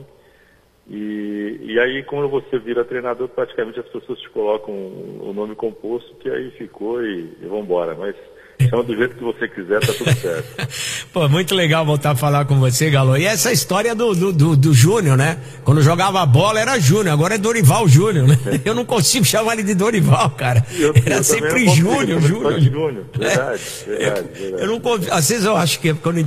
E aí, quando você vira treinador, praticamente as pessoas te colocam o nome composto, que aí ficou e vamos embora. Mas chama do jeito que você quiser, tá tudo certo. Pô, muito legal voltar a falar com você, Galo. E essa história do Júnior, né? Quando jogava bola era Júnior, agora é Dorival Júnior, né? Eu não consigo chamar ele de Dorival, cara. Era sempre Júnior. Verdade. Eu não, às vezes eu acho que quando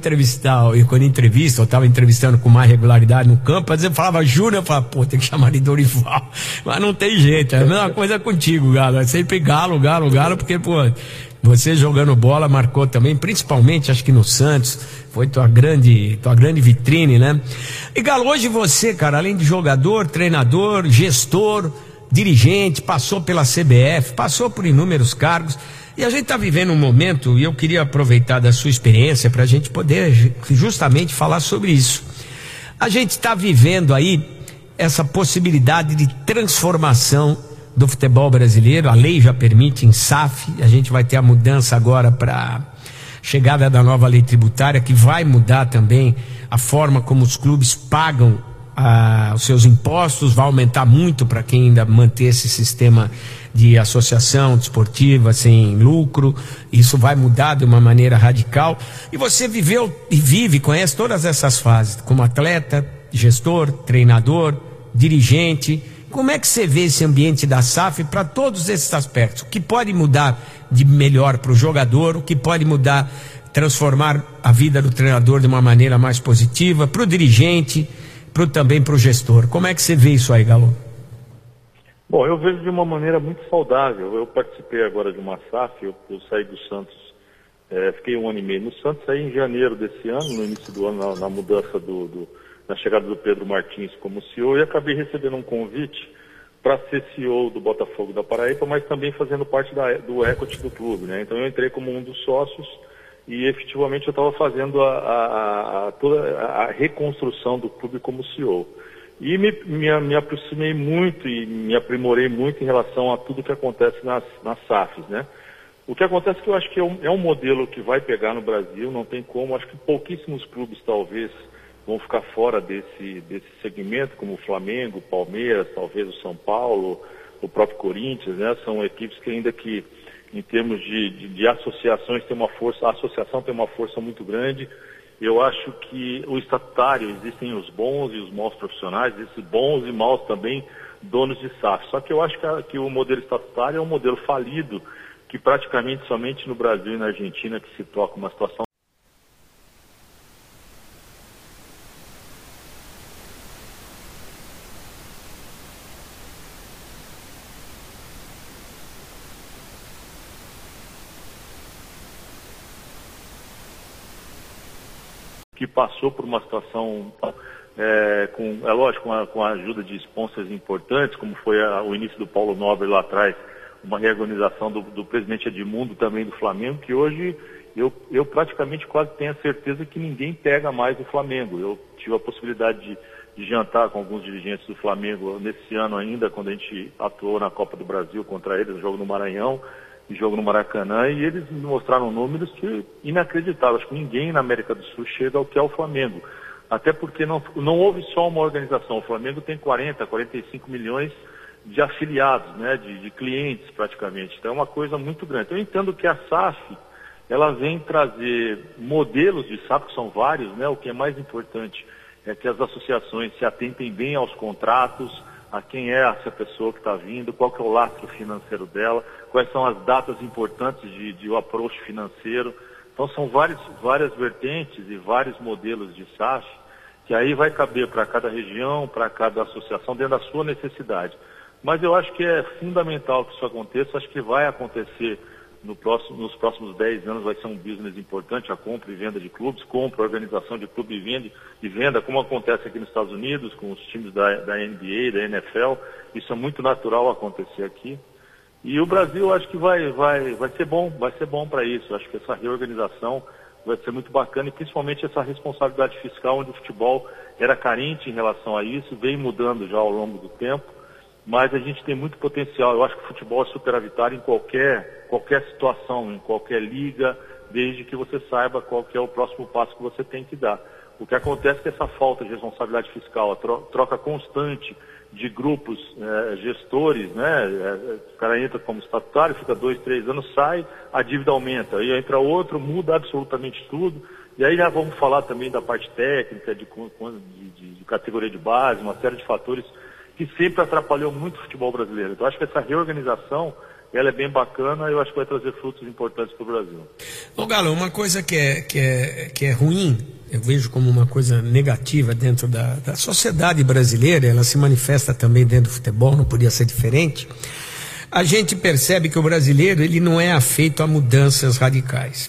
eu tava entrevistando com mais regularidade no campo, às vezes eu falava Júnior, eu falava, pô, tem que chamar de Dorival. Mas não tem jeito, é a mesma coisa contigo, Galo. É sempre Galo, porque, pô, você jogando bola marcou também, principalmente acho que no Santos, foi tua grande vitrine, né? E Galo, hoje você, cara, além de jogador, treinador, gestor, dirigente, passou pela CBF, passou por inúmeros cargos, e a gente tá vivendo um momento, e eu queria aproveitar da sua experiência pra gente poder justamente falar sobre isso. A gente tá vivendo aí essa possibilidade de transformação do futebol brasileiro. A lei já permite em SAF, a gente vai ter a mudança agora para chegada da nova lei tributária, que vai mudar também a forma como os clubes pagam os seus impostos, vai aumentar muito para quem ainda manter esse sistema de associação desportiva sem lucro. Isso vai mudar de uma maneira radical, e você viveu e vive, conhece todas essas fases, como atleta, gestor, treinador, dirigente. Como é que você vê esse ambiente da SAF para todos esses aspectos? O que pode mudar de melhor para o jogador, o que pode mudar, transformar a vida do treinador de uma maneira mais positiva, para o dirigente, também para o gestor. Como é que você vê isso aí, Galo? Bom, eu vejo de uma maneira muito saudável. Eu participei agora de uma SAF, eu saí do Santos, fiquei 1 ano e meio no Santos, saí em janeiro desse ano, no início do ano, na mudança na chegada do Pedro Martins como CEO, e acabei recebendo um convite para ser CEO do Botafogo da Paraíba, mas também fazendo parte do equity do clube, né? Então eu entrei como um dos sócios e efetivamente eu estava fazendo toda a reconstrução do clube como CEO. E me aproximei muito e me aprimorei muito em relação a tudo que acontece nas SAFs, né? O que acontece é que eu acho que é um modelo que vai pegar no Brasil, não tem como, acho que pouquíssimos clubes talvez vão ficar fora desse segmento, como o Flamengo, o Palmeiras, talvez o São Paulo, o próprio Corinthians, né? São equipes que ainda que, em termos de associações, a associação tem uma força muito grande. Eu acho que o estatutário, existem os bons e os maus profissionais, existem bons e maus também donos de SAF. Só que eu acho que o modelo estatutário é um modelo falido, que praticamente somente no Brasil e na Argentina que se toca uma situação que passou por uma situação, lógico, com a ajuda de sponsors importantes, como foi o início do Paulo Nobre lá atrás, uma reorganização do presidente Edmundo também do Flamengo, que hoje eu praticamente quase tenho a certeza que ninguém pega mais o Flamengo. Eu tive a possibilidade de jantar com alguns dirigentes do Flamengo nesse ano ainda, quando a gente atuou na Copa do Brasil contra eles, jogo no Maranhão e jogo no Maracanã, e eles mostraram números que inacreditáveis. Acho que ninguém na América do Sul chega ao que é o Flamengo. Até porque não houve só uma organização. O Flamengo tem 45 milhões de afiliados, né, de clientes praticamente. Então é uma coisa muito grande. Eu entendo que a SAF, ela vem trazer modelos de SAF, que são vários, né? O que é mais importante é que as associações se atentem bem aos contratos, a quem é essa pessoa que está vindo, qual que é o lastro financeiro dela, quais são as datas importantes de approach financeiro. Então são várias vertentes e vários modelos de SAF, que aí vai caber para cada região, para cada associação, dentro da sua necessidade. Mas eu acho que é fundamental que isso aconteça, acho que vai acontecer nos próximos 10 anos, vai ser um business importante, a compra e venda de clubes, organização de clube e venda, como acontece aqui nos Estados Unidos, com os times da NBA, da NFL, isso é muito natural acontecer aqui. E o Brasil, acho que vai ser bom para isso, acho que essa reorganização vai ser muito bacana, e principalmente essa responsabilidade fiscal, onde o futebol era carente em relação a isso, vem mudando já ao longo do tempo, mas a gente tem muito potencial. Eu acho que o futebol é superavitário em qualquer situação, em qualquer liga, desde que você saiba qual que é o próximo passo que você tem que dar. O que acontece é que essa falta de responsabilidade fiscal, a troca constante de grupos gestores, né? O cara entra como estatutário, fica 2, 3 anos, sai, a dívida aumenta, aí entra outro, muda absolutamente tudo, e aí já vamos falar também da parte técnica, de categoria de base, uma série de fatores que sempre atrapalhou muito o futebol brasileiro. Então acho que essa reorganização, ela é bem bacana e eu acho que vai trazer frutos importantes para o Brasil. Ô Galo, uma coisa que é ruim, eu vejo como uma coisa negativa dentro da sociedade brasileira, ela se manifesta também dentro do futebol, não podia ser diferente. A gente percebe que o brasileiro, ele não é afeito a mudanças radicais.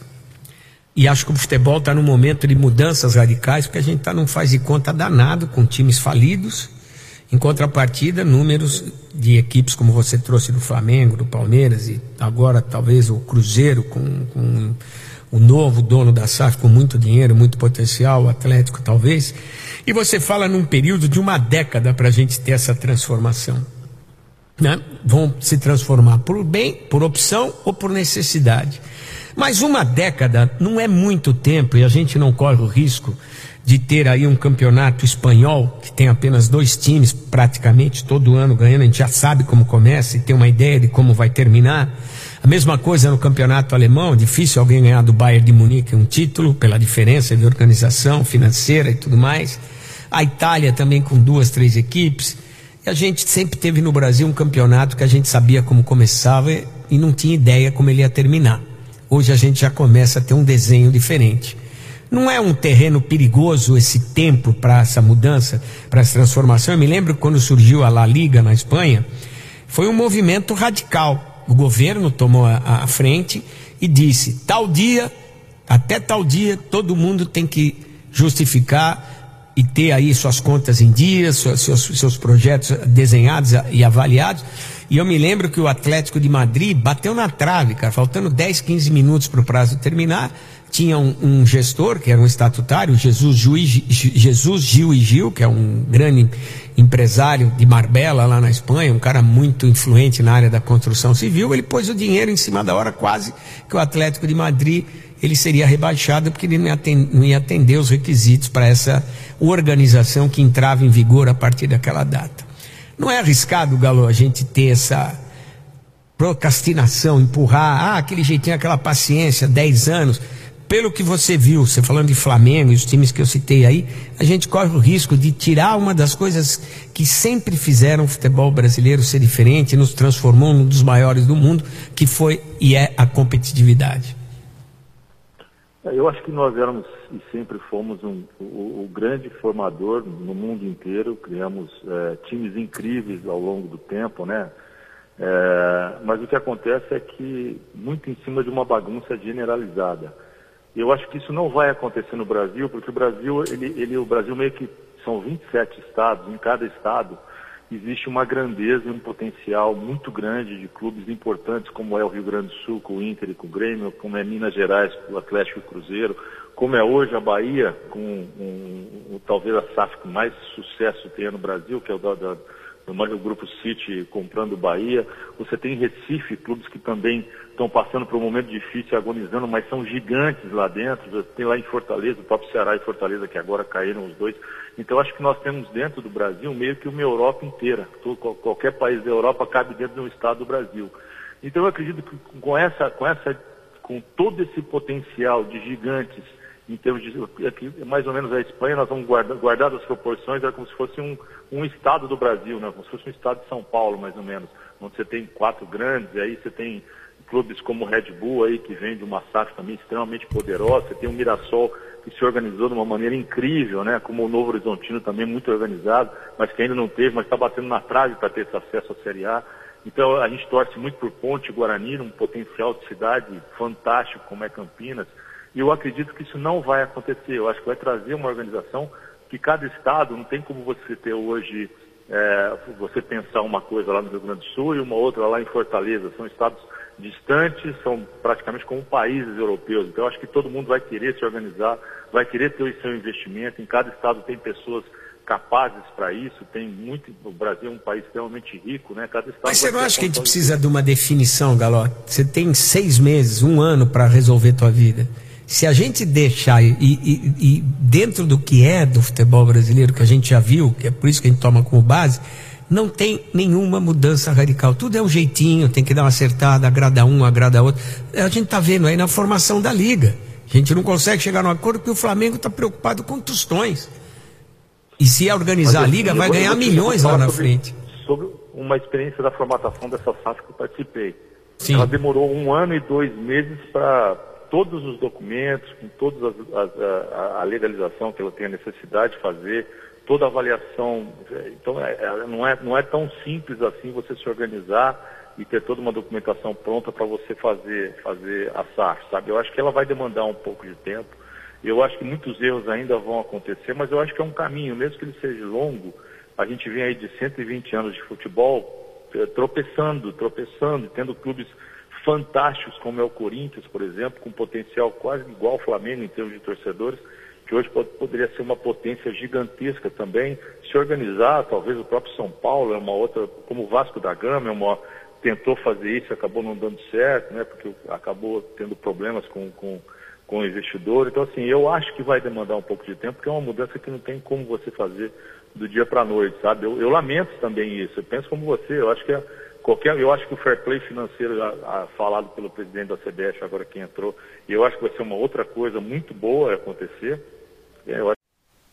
E acho que o futebol está num momento de mudanças radicais, porque a gente está num faz de conta danado, com times falidos. Em contrapartida, números de equipes como você trouxe do Flamengo, do Palmeiras e agora talvez o Cruzeiro com o novo dono da SAF com muito dinheiro, muito potencial, o Atlético talvez. E você fala num período de uma década para a gente ter essa transformação, né? Vão se transformar por bem, por opção ou por necessidade. Mas uma década não é muito tempo e a gente não corre o risco de ter aí um campeonato espanhol que tem apenas 2 times praticamente todo ano ganhando. A gente já sabe como começa e tem uma ideia de como vai terminar. A mesma coisa no campeonato alemão, difícil alguém ganhar do Bayern de Munique um título pela diferença de organização financeira e tudo mais. A Itália também com 2, 3 equipes. E a gente sempre teve no Brasil um campeonato que a gente sabia como começava e não tinha ideia como ele ia terminar. Hoje a gente já começa a ter um desenho diferente. Não é um terreno perigoso esse tempo para essa mudança, para essa transformação? Eu me lembro quando surgiu a La Liga na Espanha, foi um movimento radical. O governo tomou a frente e disse, tal dia, até tal dia, todo mundo tem que justificar e ter aí suas contas em dia, seus projetos desenhados e avaliados. E eu me lembro que o Atlético de Madrid bateu na trave, cara, faltando 10, 15 minutos para o prazo terminar. Tinha um gestor, que era um estatutário, Jesus Gil e Gil, que é um grande empresário de Marbella, lá na Espanha, um cara muito influente na área da construção civil. Ele pôs o dinheiro em cima da hora, quase que o Atlético de Madrid ele seria rebaixado, porque ele não ia atender os requisitos para essa organização que entrava em vigor a partir daquela data. Não é arriscado, Galo, a gente ter essa procrastinação, empurrar, aquele jeitinho, aquela paciência, 10 anos... Pelo que você viu, você falando de Flamengo e os times que eu citei aí, a gente corre o risco de tirar uma das coisas que sempre fizeram o futebol brasileiro ser diferente, nos transformou num dos maiores do mundo, que foi e é a competitividade. Eu acho que nós éramos e sempre fomos o grande formador no mundo inteiro, criamos times incríveis ao longo do tempo, né? Mas o que acontece é que muito em cima de uma bagunça generalizada. Eu acho que isso não vai acontecer no Brasil, porque o Brasil, o Brasil meio que são 27 estados, em cada estado existe uma grandeza e um potencial muito grande de clubes importantes, como é o Rio Grande do Sul, com o Inter e com o Grêmio, como é Minas Gerais, com o Atlético e o Cruzeiro, como é hoje a Bahia, com talvez a SAF que mais sucesso tenha no Brasil, que é o Grupo City comprando o Bahia. Você tem em Recife, clubes que também estão passando por um momento difícil e agonizando, mas são gigantes lá dentro. Você tem lá em Fortaleza, o próprio Ceará e Fortaleza, que agora caíram os dois. Então acho que nós temos dentro do Brasil meio que uma Europa inteira. Qualquer país da Europa cabe dentro de um estado do Brasil. Então eu acredito que com todo esse potencial de gigantes, em termos de, mais ou menos a Espanha, nós vamos guardar as proporções, era como se fosse um estado do Brasil, né? Como se fosse um estado de São Paulo, mais ou menos, onde você tem 4 grandes, e aí você tem clubes como o Red Bull, aí, que vem de uma SAF também extremamente poderosa, você tem o Mirassol, que se organizou de uma maneira incrível, né? Como o Novo Horizontino também muito organizado, mas que ainda não teve, mas está batendo na trave para ter esse acesso à Série A. Então a gente torce muito por Ponte Guarani, um potencial de cidade fantástico como é Campinas, e eu acredito que isso não vai acontecer. Eu acho que vai trazer uma organização que cada estado, não tem como você ter hoje, você pensar uma coisa lá no Rio Grande do Sul e uma outra lá em Fortaleza. São estados distantes, são praticamente como países europeus. Então eu acho que todo mundo vai querer se organizar, vai querer ter o seu investimento. Em cada estado tem pessoas capazes para isso, tem muito. O Brasil é um país extremamente rico, né? Cada estado. Mas você não acha que a gente precisa de uma definição, Galó? Você tem 6 meses, 1 ano para resolver tua vida. Se a gente deixar, e dentro do que é do futebol brasileiro, que a gente já viu, que é por isso que a gente toma como base, não tem nenhuma mudança radical. Tudo é um jeitinho, tem que dar uma acertada, agrada um, agrada outro. A gente está vendo aí na formação da Liga. A gente não consegue chegar num acordo porque o Flamengo está preocupado com tostões. E se organizar a Liga, vai ganhar milhões lá na frente. Sobre uma experiência da formatação dessa SAF que eu participei. Sim. Ela demorou 1 ano e 2 meses para todos os documentos, com toda a legalização que ela tem a necessidade de fazer, toda a avaliação. Então não é tão simples assim você se organizar e ter toda uma documentação pronta para você fazer a SAF, sabe? Eu acho que ela vai demandar um pouco de tempo. Eu acho que muitos erros ainda vão acontecer, mas eu acho que é um caminho, mesmo que ele seja longo. A gente vem aí de 120 anos de futebol tropeçando, tendo clubes fantásticos como é o Corinthians, por exemplo, com potencial quase igual ao Flamengo em termos de torcedores, que hoje poderia ser uma potência gigantesca também, se organizar. Talvez o próprio São Paulo é uma outra, como o Vasco da Gama tentou fazer isso, acabou não dando certo, né, porque acabou tendo problemas com o investidor. Então, assim, eu acho que vai demandar um pouco de tempo, porque é uma mudança que não tem como você fazer do dia para a noite, sabe? Eu lamento também isso, eu penso como você, eu acho que eu acho que o fair play financeiro falado pelo presidente da CBF, agora quem entrou, e eu acho que vai ser uma outra coisa muito boa a acontecer. Eu acho.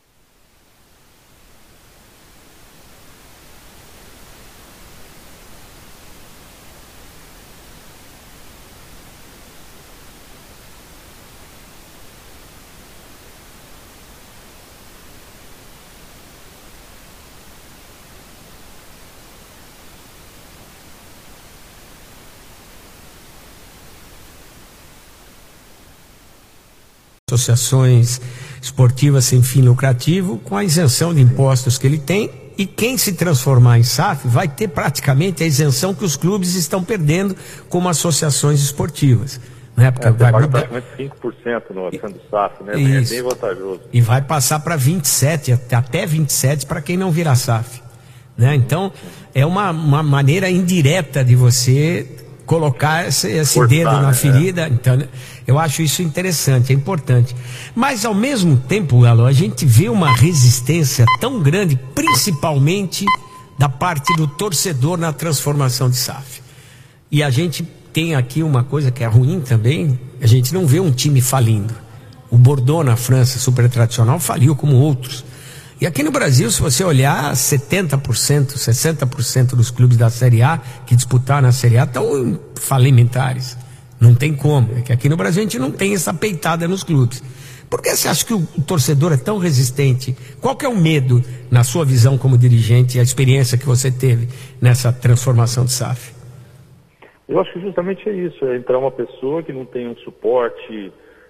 Associações esportivas sem fim lucrativo, com a isenção de impostos que ele tem, e quem se transformar em SAF vai ter praticamente a isenção que os clubes estão perdendo como associações esportivas. Né? Porque vai mudar praticamente 5% no sendo SAF, né? Isso. É bem vantajoso. E vai passar para 27%, até 27% para quem não virar SAF. Né? Então, é uma maneira indireta de você colocar esse dedo na ferida. Então, eu acho isso interessante, é importante. Mas, ao mesmo tempo, Galo, a gente vê uma resistência tão grande, principalmente da parte do torcedor na transformação de SAF. E a gente tem aqui uma coisa que é ruim também, a gente não vê um time falindo. O Bordeaux, na França, super tradicional, faliu como outros. E aqui no Brasil, se você olhar, 70%, 60% dos clubes da Série A que disputaram na Série A estão falimentares. Não tem como. É que aqui no Brasil a gente não tem essa peitada nos clubes. Por que você acha que o torcedor é tão resistente? Qual que é o medo, na sua visão como dirigente, e a experiência que você teve nessa transformação de SAF? Eu acho que justamente é isso, é entrar uma pessoa que não tem um suporte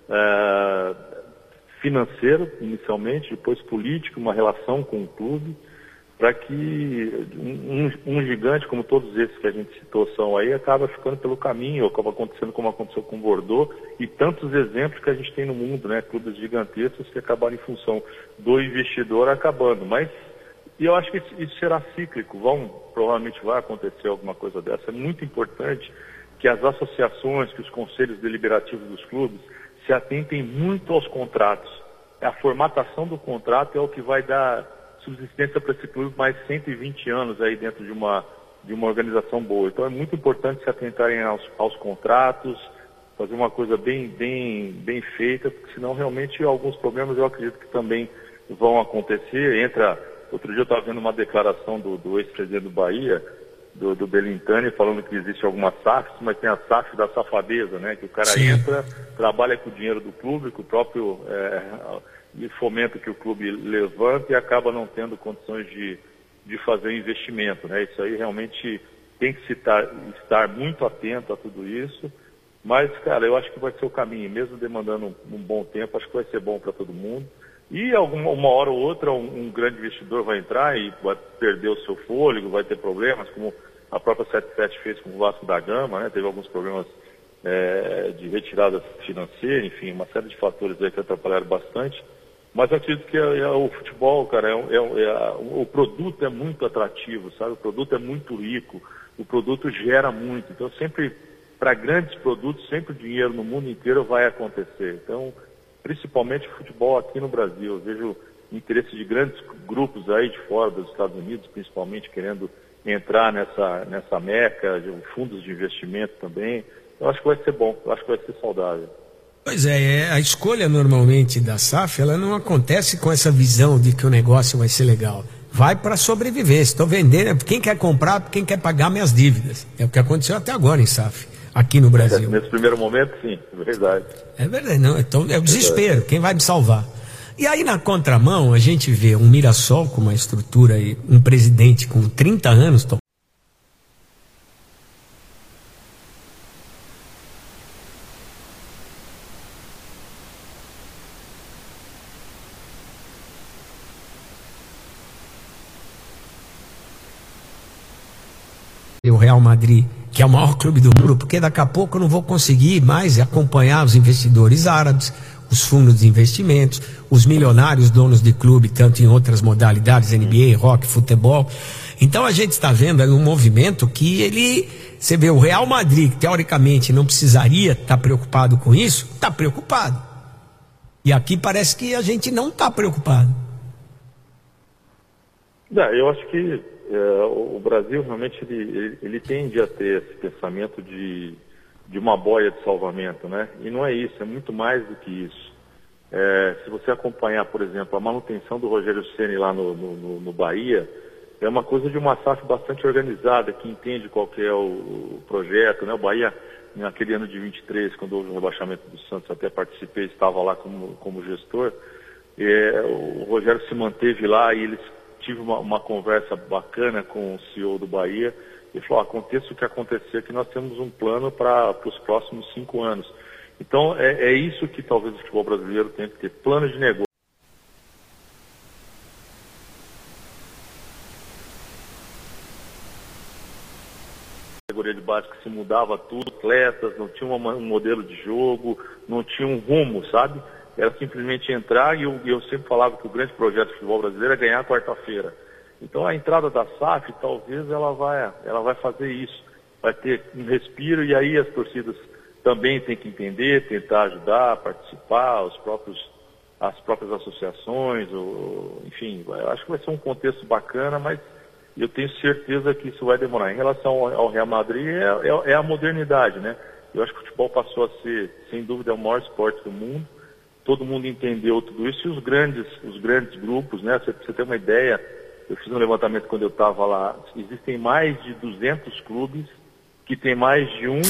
financeiro, inicialmente, depois político, uma relação com o clube, para que um gigante, como todos esses que a gente citou são aí, acaba ficando pelo caminho, acaba acontecendo como aconteceu com o Bordeaux, e tantos exemplos que a gente tem no mundo, né? Clubes gigantescos que acabaram em função do investidor acabando. Mas e eu acho que isso será cíclico, provavelmente vai acontecer alguma coisa dessa. É muito importante que as associações, que os conselhos deliberativos dos clubes se atentem muito aos contratos. A formatação do contrato é o que vai dar subsistência para esse clube mais 120 anos aí dentro de uma organização boa. Então é muito importante se atentarem aos contratos, fazer uma coisa bem feita, porque senão realmente alguns problemas eu acredito que também vão acontecer. Outro dia eu estava vendo uma declaração do ex-presidente do Bahia, do Belintani, falando que existe algumas SAFs, mas tem a SAF da safadeza, né? Que o cara entra, trabalha com o dinheiro do clube, com o próprio fomento que o clube levanta e acaba não tendo condições de fazer investimento, né? Isso aí realmente tem que estar muito atento a tudo isso, mas, cara, eu acho que vai ser o caminho, mesmo demandando um bom tempo, acho que vai ser bom para todo mundo. E uma hora ou outra um grande investidor vai entrar e vai perder o seu fôlego, vai ter problemas, como a própria 77 fez com o Vasco da Gama, né? Teve alguns problemas de retirada financeira, enfim, uma série de fatores aí que atrapalharam bastante. Mas eu acredito que o futebol, cara, o produto é muito atrativo, sabe? O produto é muito rico, o produto gera muito. Então, sempre, para grandes produtos, sempre o dinheiro no mundo inteiro vai acontecer. Então, principalmente o futebol aqui no Brasil. Eu vejo interesse de grandes grupos aí de fora dos Estados Unidos, principalmente, querendo entrar nessa meca, de fundos de investimento também. Eu acho que vai ser bom, eu acho que vai ser saudável. Pois é, a escolha normalmente da SAF, ela não acontece com essa visão de que o negócio vai ser legal. Vai para sobreviver. Estou vendendo, quem quer comprar, quem quer pagar minhas dívidas. É o que aconteceu até agora em SAF, aqui no Brasil. Nesse primeiro momento, sim, é verdade. É verdade, não, então é o desespero, quem vai me salvar? E aí na contramão, a gente vê um Mirassol com uma estrutura e um presidente com 30 anos, o Real Madrid, que é o maior clube do mundo, porque daqui a pouco eu não vou conseguir mais acompanhar os investidores árabes, os fundos de investimentos, os milionários donos de clube, tanto em outras modalidades, NBA, rock, futebol. Então a gente está vendo um movimento que você vê o Real Madrid, que teoricamente não precisaria estar preocupado com isso, está preocupado. E aqui parece que a gente não está preocupado. Eu acho que o Brasil realmente ele tende a ter esse pensamento de uma boia de salvamento, né? E não é isso, é muito mais do que isso. Se você acompanhar, por exemplo, a manutenção do Rogério Ceni lá no Bahia, é uma coisa de uma SAF bastante organizada, que entende qual que é o projeto, né? O Bahia, naquele ano de 23, quando houve o rebaixamento do Santos, até participei, estava lá como gestor, o Rogério se manteve lá e eles tive uma conversa bacana com o CEO do Bahia e falou, aconteça o que acontecer, que nós temos um plano para os próximos 5 anos. Então, é isso que talvez o futebol brasileiro tem que ter, plano de negócio. A categoria de base que se mudava tudo, atletas, não tinha um modelo de jogo, não tinha um rumo, sabe? Era simplesmente entrar e eu sempre falava que o grande projeto do futebol brasileiro é ganhar quarta-feira. Então a entrada da SAF, talvez ela vai fazer isso, vai ter um respiro e aí as torcidas também têm que entender, tentar ajudar, participar, as próprias associações, enfim, eu acho que vai ser um contexto bacana, mas eu tenho certeza que isso vai demorar. Em relação ao Real Madrid, é a modernidade, né? Eu acho que o futebol passou a ser, sem dúvida, o maior esporte do mundo. Todo mundo entendeu tudo isso e os grandes grupos, né? Você ter uma ideia, eu fiz um levantamento quando eu estava lá, existem mais de 200 clubes que tem mais de